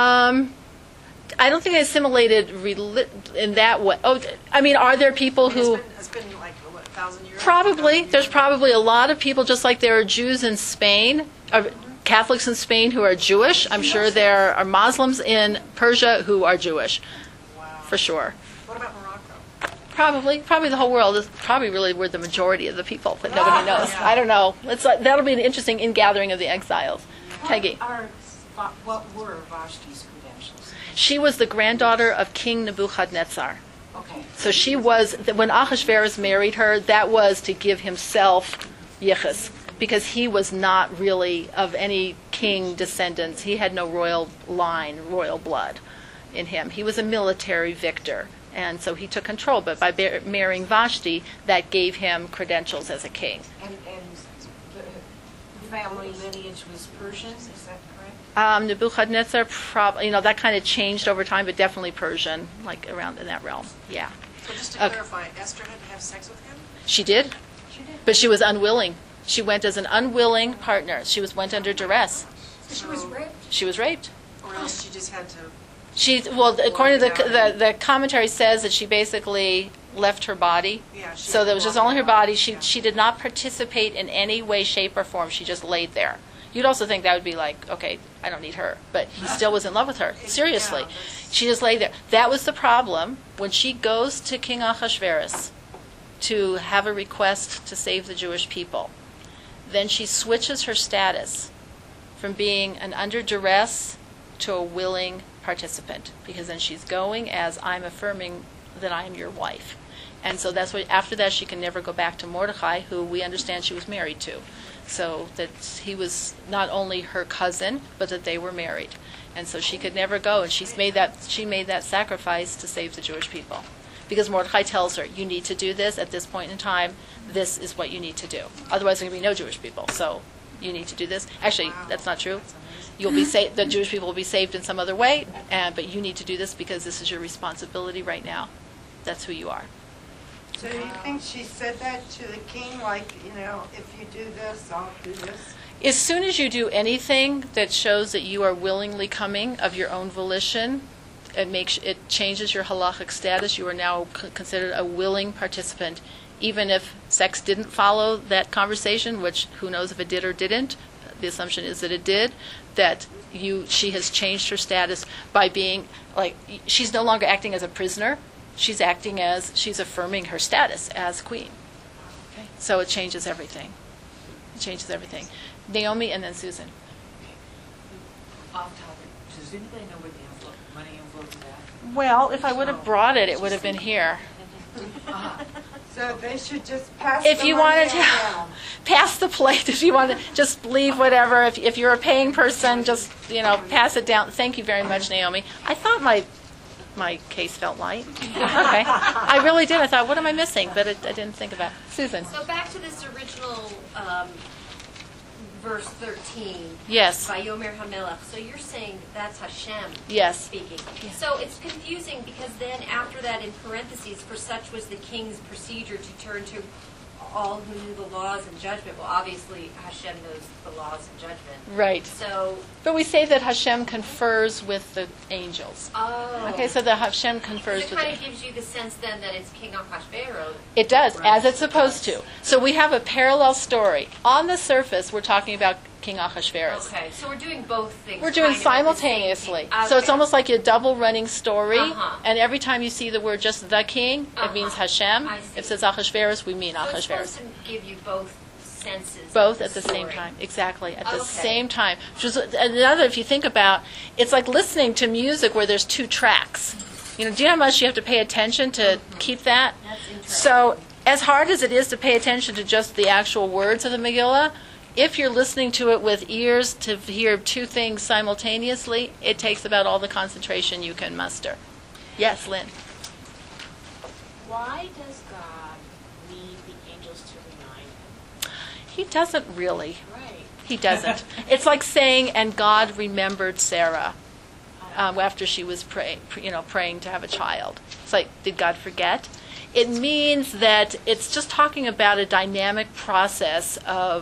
I don't think they assimilated in that way. Oh, I mean, are there people who... It's been like, what, 1,000 years? Probably. There's probably a lot of people, just like there are Jews in Spain, or Catholics in Spain who are Jewish. I'm sure there are Muslims in Persia who are Jewish, Wow. for sure. What about Morocco? Probably the whole world is probably really where the majority of the people, but nobody knows. Yeah. I don't know. That'll be an interesting ingathering of the exiles. Peggy. What were Vashti's credentials? She was the granddaughter of King Nebuchadnezzar. Okay. So she was, when Ahasuerus married her, that was to give himself yichus, because he was not really of any king descendants. He had no royal line, royal blood in him. He was a military victor, and so he took control. But by marrying Vashti, that gave him credentials as a king. And the family lineage was Persian, is that correct? Nebuchadnezzar, that kind of changed over time, but definitely Persian, like around in that realm. Yeah, So just to Okay. clarify, Esther had to have sex with him? she did, but she was unwilling. She went as an unwilling partner. Went under duress. She was raped. She was raped. Or else she just had to... According to the commentary says that she basically left her body. Yeah, she So there was just walked only her around. body. Yeah. She did not participate in any way, shape, or form. She just laid there. You'd also think that would be like, okay, I don't need her. But he still was in love with her. Seriously. Yeah, that's- She just lay there. That was the problem when she goes to King Ahasuerus to have a request to save the Jewish people. Then she switches her status from being an under duress to a willing participant, because then she's going as, I'm affirming that I am your wife. And so that's what, after that, she can never go back to Mordecai, who we understand she was married to. So that he was not only her cousin, but that they were married. And so she could never go, and she made that sacrifice to save the Jewish people. Because Mordecai tells her, you need to do this at this point in time. This is what you need to do. Otherwise, there will be no Jewish people. So you need to do this. Actually, that's not true. You'll be saved. The Jewish people will be saved in some other way, but you need to do this because this is your responsibility right now. That's who you are. So do you think she said that to the king, like, if you do this, I'll do this? As soon as you do anything that shows that you are willingly coming of your own volition, it changes your halachic status. You are now considered a willing participant, even if sex didn't follow that conversation, which who knows if it did or didn't. The assumption is that it did. That she has changed her status by being like, she's no longer acting as a prisoner. She's affirming her status as queen. Okay? So it changes everything. It changes everything. Naomi and then Susan. Off topic, does anybody know where the money envelope is at? Well, if I would have brought it, it would have been here. So they should just pass If the you money wanted to down. pass the plate, if you want to just leave whatever. If you're a paying person, just pass it down. Thank you very much, Naomi. I thought my case felt light. Okay, I really did. I thought, what am I missing? But I didn't think about it. Susan. So back to this original verse 13. Yes. Vayomer Hamelach. So you're saying that's Hashem Yes. speaking. So it's confusing because then after that in parentheses, for such was the king's procedure to turn to all who knew the laws and judgment. Well, obviously Hashem knows the laws and judgment. Right. So, But we say that Hashem confers with the angels. oh. Okay, so the Hashem So confers it with kind the of gives you the sense then that it's King Ahasuerus. It does, as it's supposed to. So we have a parallel story. On the surface, we're talking about King Ahasuerus. Okay, so we're doing both things. We're doing kind of at the same simultaneously. time. So it's Okay. almost like a double running story. Uh-huh. And every time you see the word just the king, it Uh-huh. means Hashem. I see. If it says Ahasuerus, we mean So it's Ahasuerus. supposed to give you both senses. Both of at the same story. time. Exactly, at the Okay. same time. Which is another, if you think about, it's like listening to music where there's two tracks. Do you know how much you have to pay attention to keep that? That's interesting. So, as hard as it is to pay attention to just the actual words of the Megillah, if you're listening to it with ears to hear two things simultaneously, it takes about all the concentration you can muster. Yes, Lynn. Why does God need the angels to remind him? He doesn't really. Right. He doesn't. It's like saying, and God remembered Sarah after she was praying to have a child. It's like, did God forget? It means that it's just talking about a dynamic process.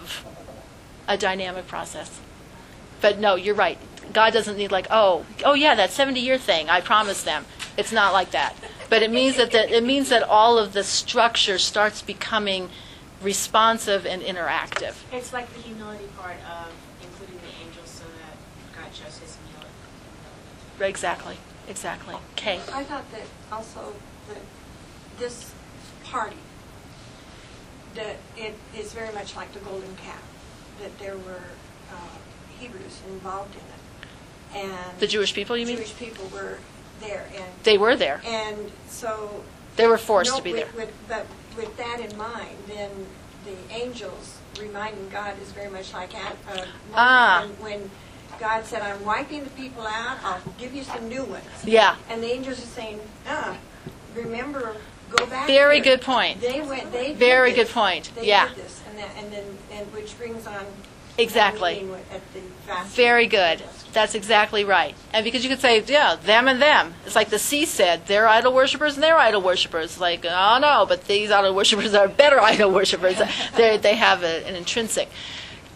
But no, you're right. God doesn't need like, oh yeah, that 70-year thing, I promised them. It's not like that. But it means that all of the structure starts becoming responsive and interactive. It's like the humility part of including the angels so that God shows his humility. Exactly. Kay. I thought that also that this party, that it is very much like the Golden Calf, that there were Hebrews involved in it. And The Jewish people, you mean? Jewish people were there. They were there. And so... They were forced No, to be there. But with that in mind, then the angels reminding God is very much like when God said, I'm wiping the people out, I'll give you some new ones. Yeah. And the angels are saying, remember, go back. Very here." good point. They went. They did Very this. good point. They Yeah. did this, and which brings on Exactly. the meeting at the fast. Very good. That's exactly right. And because you could say, yeah, them and them. It's like the sea said, they're idol worshippers and they're idol worshippers. Like, oh no, but these idol worshippers are better idol worshippers. They have an intrinsic.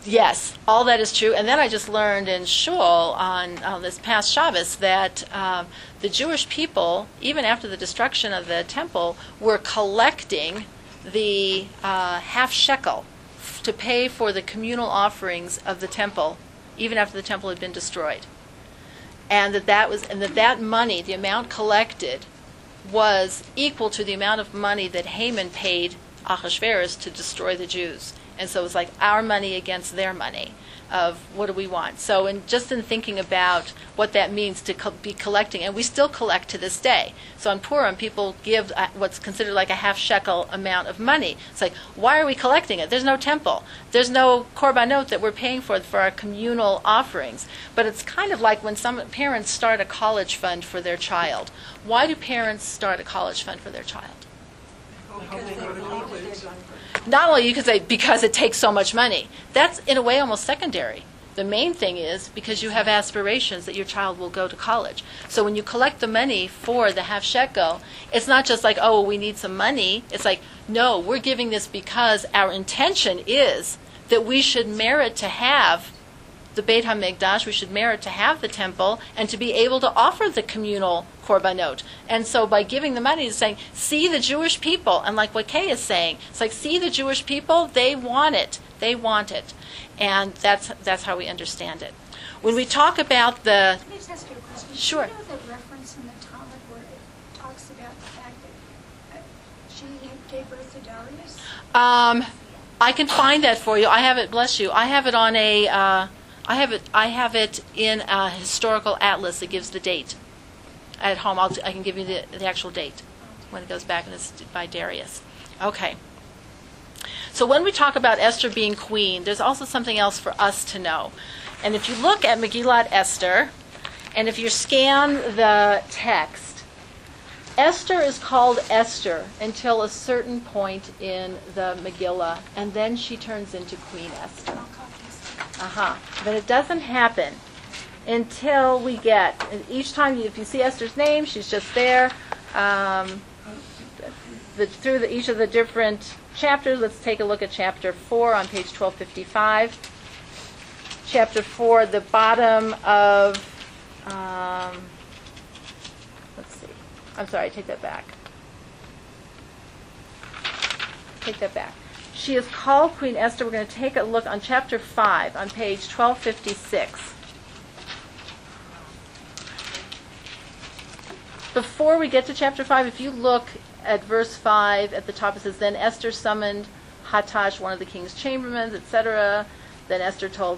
Yes, all that is true. And then I just learned in shul on this past Shabbos that the Jewish people, even after the destruction of the temple, were collecting the half shekel to pay for the communal offerings of the temple, even after the temple had been destroyed. And that money, the amount collected, was equal to the amount of money that Haman paid Ahasuerus to destroy the Jews. And so it was like our money against their money of what do we want. So just in thinking about what that means to be collecting, and we still collect to this day. So on Purim, people give what's considered like a half shekel amount of money. It's like, why are we collecting it? There's no temple. There's no korbanot that we're paying for our communal offerings. But it's kind of like when some parents start a college fund for their child. Why do parents start a college fund for their child? Not only you could say because it takes so much money. That's in a way almost secondary. The main thing is because you have aspirations that your child will go to college. So when you collect the money for the half shekel, it's not just like, oh, we need some money. It's like, no, we're giving this because our intention is that we should merit to have the Beit HaMikdash, we should merit to have the temple and to be able to offer the communal korbanot. And so by giving the money, it's saying, see the Jewish people. And like what Kay is saying, it's like, see the Jewish people, they want it. They want it. And that's how we understand it. When we talk about the... Let me just ask you a question. Sure. Do you know the reference in the Talmud where it talks about the fact that she gave birth to Darius? I can find that for you. I have it, bless you. I have it on a... I have it in a historical atlas that gives the date. At home, I can give you the actual date when it goes back, and it's by Darius. Okay. So when we talk about Esther being queen, there's also something else for us to know. And if you look at Megillat Esther, and if you scan the text, Esther is called Esther until a certain point in the Megillah, and then she turns into Queen Esther. But it doesn't happen until we get, each time if you see Esther's name, she's just there. Through each of the different chapters, let's take a look at chapter 4 on page 1255. Chapter 4, the bottom of, let's see. I'm sorry, take that back. She is called Queen Esther. We're going to take a look on chapter 5 on page 1256. Before we get to chapter 5, if you look at verse 5 at the top, it says, then Esther summoned Hatash, one of the king's chamberlains, etc. Then Esther told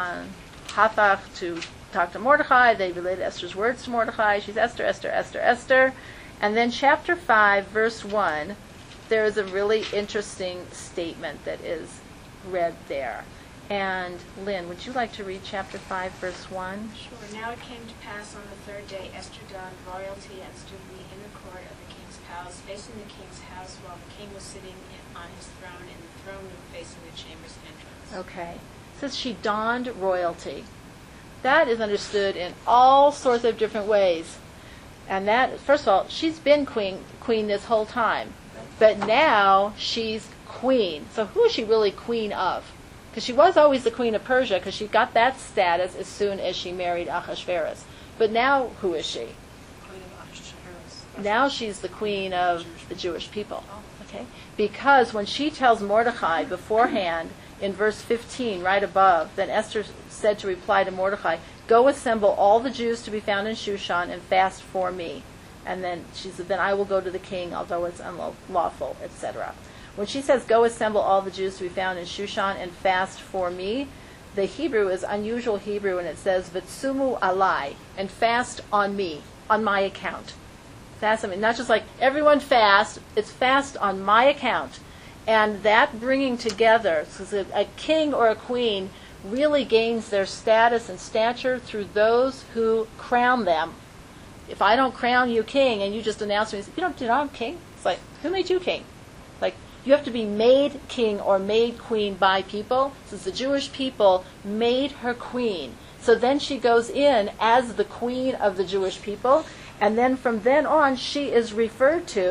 Hathach to talk to Mordecai. They related Esther's words to Mordecai. She's Esther, Esther, Esther, Esther. And then chapter 5, verse 1, there is a really interesting statement that is read there. And Lynn, would you like to read chapter 5, verse 1? Sure. Now it came to pass on the third day, Esther donned royalty and stood in the inner court of the king's palace, facing the king's house, while the king was sitting on his throne in the throne room facing the chamber's entrance. Okay. It says she donned royalty. That is understood in all sorts of different ways. And that, first of all, she's been queen this whole time. But now she's queen. So who is she really queen of? Because she was always the queen of Persia, because she got that status as soon as she married Ahasuerus. But now, who is she? Queen of Ahasuerus. Now she's the queen of the Jewish people. Okay? Because when she tells Mordecai beforehand, in verse 15, right above, then Esther said to reply to Mordecai, go assemble all the Jews to be found in Shushan and fast for me. And then she said, then I will go to the king, although it's unlawful, etc. When she says, go assemble all the Jews to be found in Shushan and fast for me, the Hebrew is unusual Hebrew, and it says, Vitsumu alai, and fast on me, on my account. Fast on me. Not just like, everyone fast, it's fast on my account. And that bringing together, so a king or a queen really gains their status and stature through those who crown them. If I don't crown you king and you just announce me, you know I'm king? It's like, who made you king? Like, you have to be made king or made queen by people. Since the Jewish people made her queen. So then she goes in as the queen of the Jewish people. And then from then on, she is referred to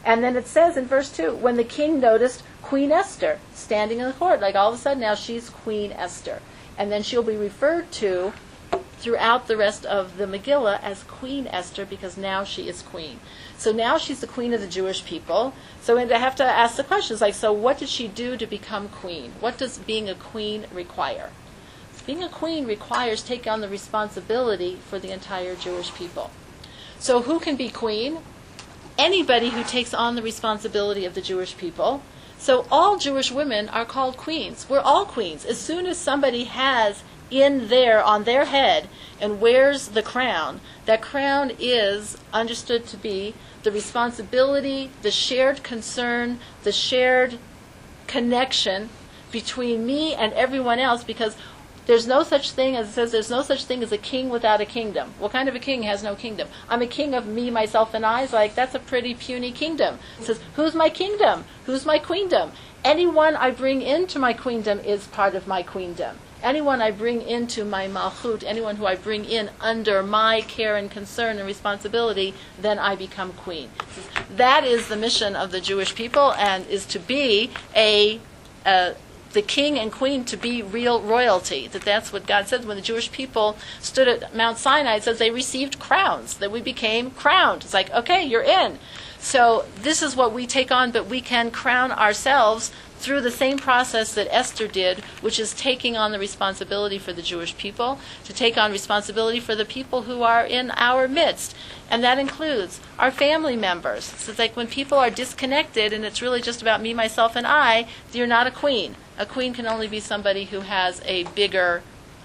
And then it says in verse 2, when the king noticed Queen Esther standing in the court, like all of a sudden now she's Queen Esther. And then she'll be referred to throughout the rest of the Megillah as Queen Esther because now she is queen. So now she's the queen of the Jewish people. So I have to ask the questions like, so what did she do to become queen? What does being a queen require? Being a queen requires taking on the responsibility for the entire Jewish people. So who can be queen? Anybody who takes on the responsibility of the Jewish people. So all Jewish women are called queens. We're all queens. As soon as somebody has on their head and wears the crown, that crown is understood to be the responsibility, the shared concern, the shared connection between me and everyone else, because there's no such thing, as it says, there's no such thing as a king without a kingdom. What kind of a king has no kingdom? I'm a king of me, myself, and I. It's like, that's a pretty puny kingdom. It says, who's my kingdom? Who's my queendom? Anyone I bring into my queendom is part of my queendom. Anyone I bring into my malchut, anyone who I bring in under my care and concern and responsibility, then I become queen. That is the mission of the Jewish people, and is to be the king and queen, to be real royalty. That's what God said when the Jewish people stood at Mount Sinai. It says they received crowns, that we became crowned. It's like, okay, you're in. So this is what we take on, but we can crown ourselves through the same process that Esther did, which is taking on the responsibility for the Jewish people, to take on responsibility for the people who are in our midst. And that includes our family members. So it's like when people are disconnected and it's really just about me, myself, and I, you're not a queen. A queen can only be somebody who has a bigger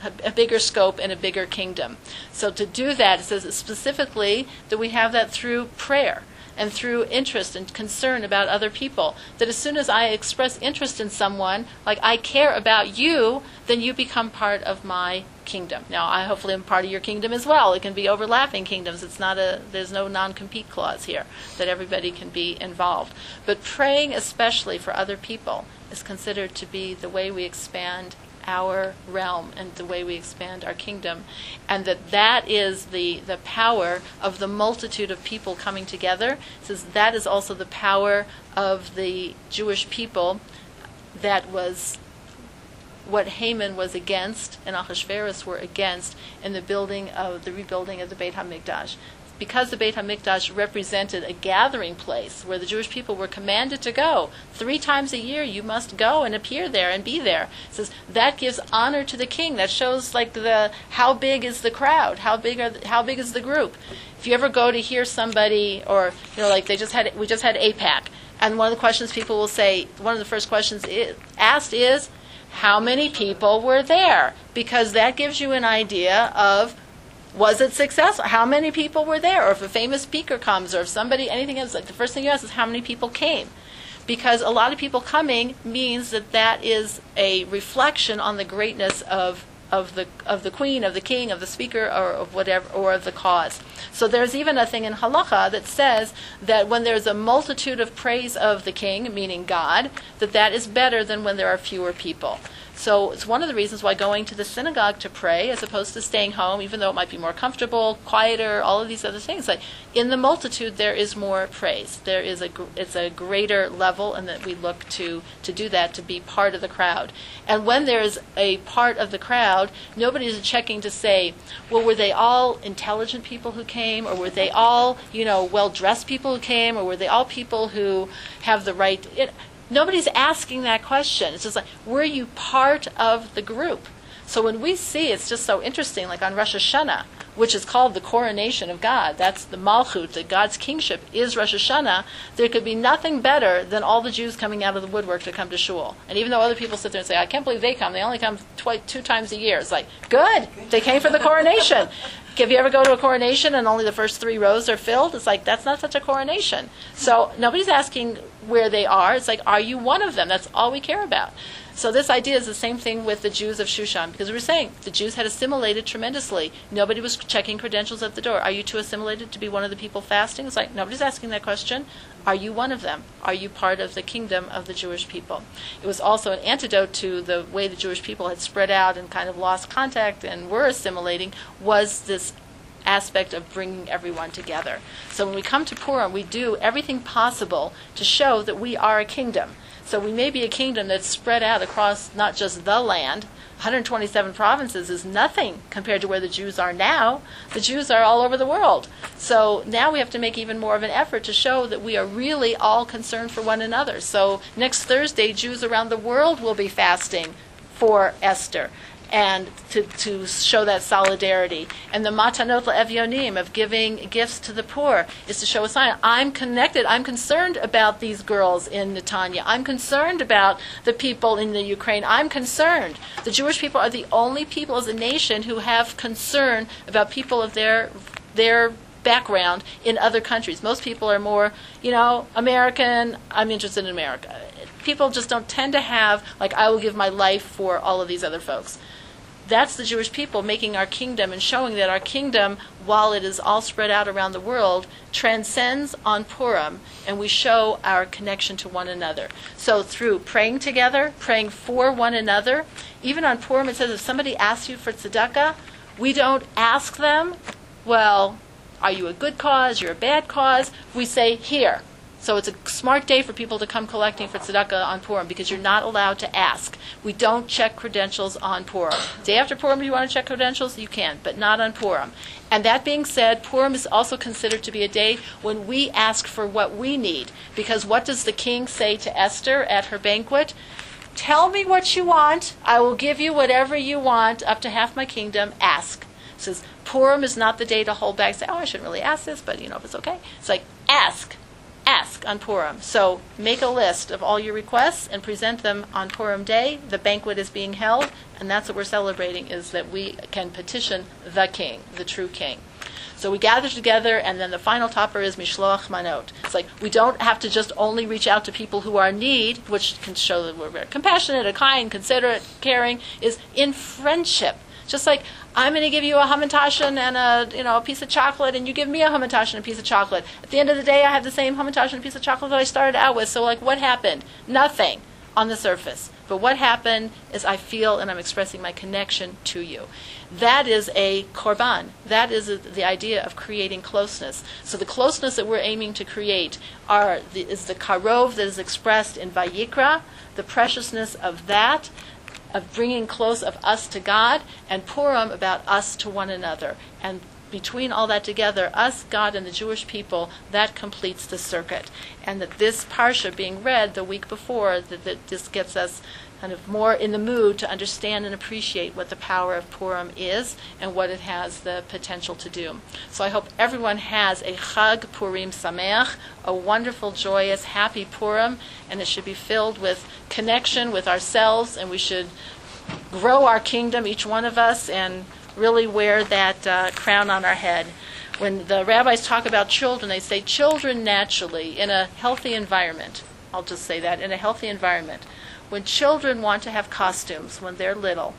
scope and a bigger kingdom. So to do that, it says specifically that we have that through prayer and through interest and concern about other people. That as soon as I express interest in someone, like I care about you, then you become part of my kingdom. Now, I hopefully am part of your kingdom as well. It can be overlapping kingdoms. There's no non-compete clause here, that everybody can be involved. But praying especially for other people is considered to be the way we expand our realm and the way we expand our kingdom, and that is the power of the multitude of people coming together. It says that is also the power of the Jewish people. That was what Haman was against and Ahasuerus were against in the rebuilding of the Beit HaMikdash. Because the Beit HaMikdash represented a gathering place where the Jewish people were commanded to go. 3 times a year you must go and appear there and be there. It says that gives honor to the king. That shows like how big is the crowd, how big is the group. If you ever go to hear somebody, or like we just had AIPAC, and one of the questions people will say, one of the first questions asked is, how many people were there? Because that gives you an idea of, was it successful? How many people were there? Or if a famous speaker comes, or if anything else, like the first thing you ask is how many people came. Because a lot of people coming means that is a reflection on the greatness of the queen, of the king, of the speaker, or of whatever, or of the cause. So there's even a thing in halacha that says that when there's a multitude of praise of the king, meaning God, that is better than when there are fewer people. So it's one of the reasons why going to the synagogue to pray, as opposed to staying home, even though it might be more comfortable, quieter, all of these other things. Like in the multitude, there is more praise. It's a greater level, and that we look to do that, to be part of the crowd. And when there's a part of the crowd, nobody is checking to say, well, were they all intelligent people who came, or were they all well-dressed people who came, or were they all people who have the right? Nobody's asking that question. It's just like, were you part of the group? So when we see, it's just so interesting, like on Rosh Hashanah, which is called the coronation of God, that's the Malchut, that God's kingship is Rosh Hashanah, there could be nothing better than all the Jews coming out of the woodwork to come to shul. And even though other people sit there and say, I can't believe they come, they only come 2 times a year. It's like, good, they came for the coronation. If you ever go to a coronation and only the first 3 rows are filled, it's like, that's not such a coronation. So nobody's asking where they are. It's like, are you one of them? That's all we care about. So this idea is the same thing with the Jews of Shushan, because we were saying the Jews had assimilated tremendously. Nobody was checking credentials at the door. Are you too assimilated to be one of the people fasting? It's like, nobody's asking that question. Are you one of them? Are you part of the kingdom of the Jewish people? It was also an antidote to the way the Jewish people had spread out and kind of lost contact and were assimilating, was this aspect of bringing everyone together. So when we come to Purim, we do everything possible to show that we are a kingdom. So we may be a kingdom that's spread out across not just the land. 127 provinces is nothing compared to where the Jews are now. The Jews are all over the world. So now we have to make even more of an effort to show that we are really all concerned for one another. So next Thursday, Jews around the world will be fasting for Esther, and to show that solidarity. And the Matanot LaEvyonim, of giving gifts to the poor, is to show a sign. I'm connected. I'm concerned about these girls in Netanya. I'm concerned about the people in the Ukraine. I'm concerned. The Jewish people are the only people as a nation who have concern about people of their background in other countries. Most people are more, American, I'm interested in America. People just don't tend to have, I will give my life for all of these other folks. That's the Jewish people making our kingdom and showing that our kingdom, while it is all spread out around the world, transcends on Purim, and we show our connection to one another. So through praying together, praying for one another, even on Purim it says if somebody asks you for tzedakah, we don't ask them, well, are you a good cause, you're a bad cause? We say, here. So it's a smart day for people to come collecting for tzedakah on Purim because you're not allowed to ask. We don't check credentials on Purim. Day after Purim, if you want to check credentials, you can, but not on Purim. And that being said, Purim is also considered to be a day when we ask for what we need. Because what does the king say to Esther at her banquet? Tell me what you want. I will give you whatever you want, up to half my kingdom. Ask. It says Purim is not the day to hold back and say, I shouldn't really ask this, but if it's okay. It's like, ask. Ask on Purim. So make a list of all your requests and present them on Purim Day. The banquet is being held, and that's what we're celebrating, is that we can petition the king, the true king. So we gather together, and then the final topper is Mishloach Manot. It's like we don't have to just only reach out to people who are in need, which can show that we're very compassionate, kind, considerate, caring, is in friendship. Just like I'm going to give you a hamantaschen and a piece of chocolate, and you give me a hamantaschen and a piece of chocolate. At the end of the day, I have the same hamantaschen and a piece of chocolate that I started out with. So, what happened? Nothing on the surface. But what happened is I feel and I'm expressing my connection to you. That is a korban. That is the idea of creating closeness. So the closeness that we're aiming to create is the karov that is expressed in Vayikra, the preciousness of that, of bringing close of us to God, and Purim about us to one another. And between all that together, us, God, and the Jewish people, that completes the circuit. And that this parsha being read the week before, that this gets us kind of more in the mood to understand and appreciate what the power of Purim is and what it has the potential to do. So I hope everyone has a Chag Purim Sameach, a wonderful, joyous, happy Purim, and it should be filled with connection with ourselves, and we should grow our kingdom, each one of us, and really wear that crown on our head. When the rabbis talk about children, they say children naturally, in a healthy environment, I'll just say that, in a healthy environment, when children want to have costumes when they're little,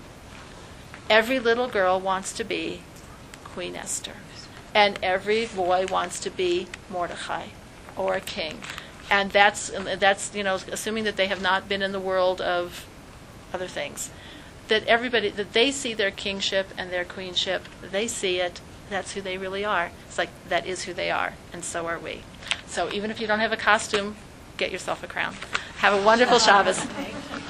every little girl wants to be Queen Esther. And every boy wants to be Mordechai or a king. And that's assuming that they have not been in the world of other things. That they see their kingship and their queenship, they see it, that's who they really are. It's like, that is who they are, and so are we. So even if you don't have a costume, get yourself a crown. Have a wonderful Shabbos.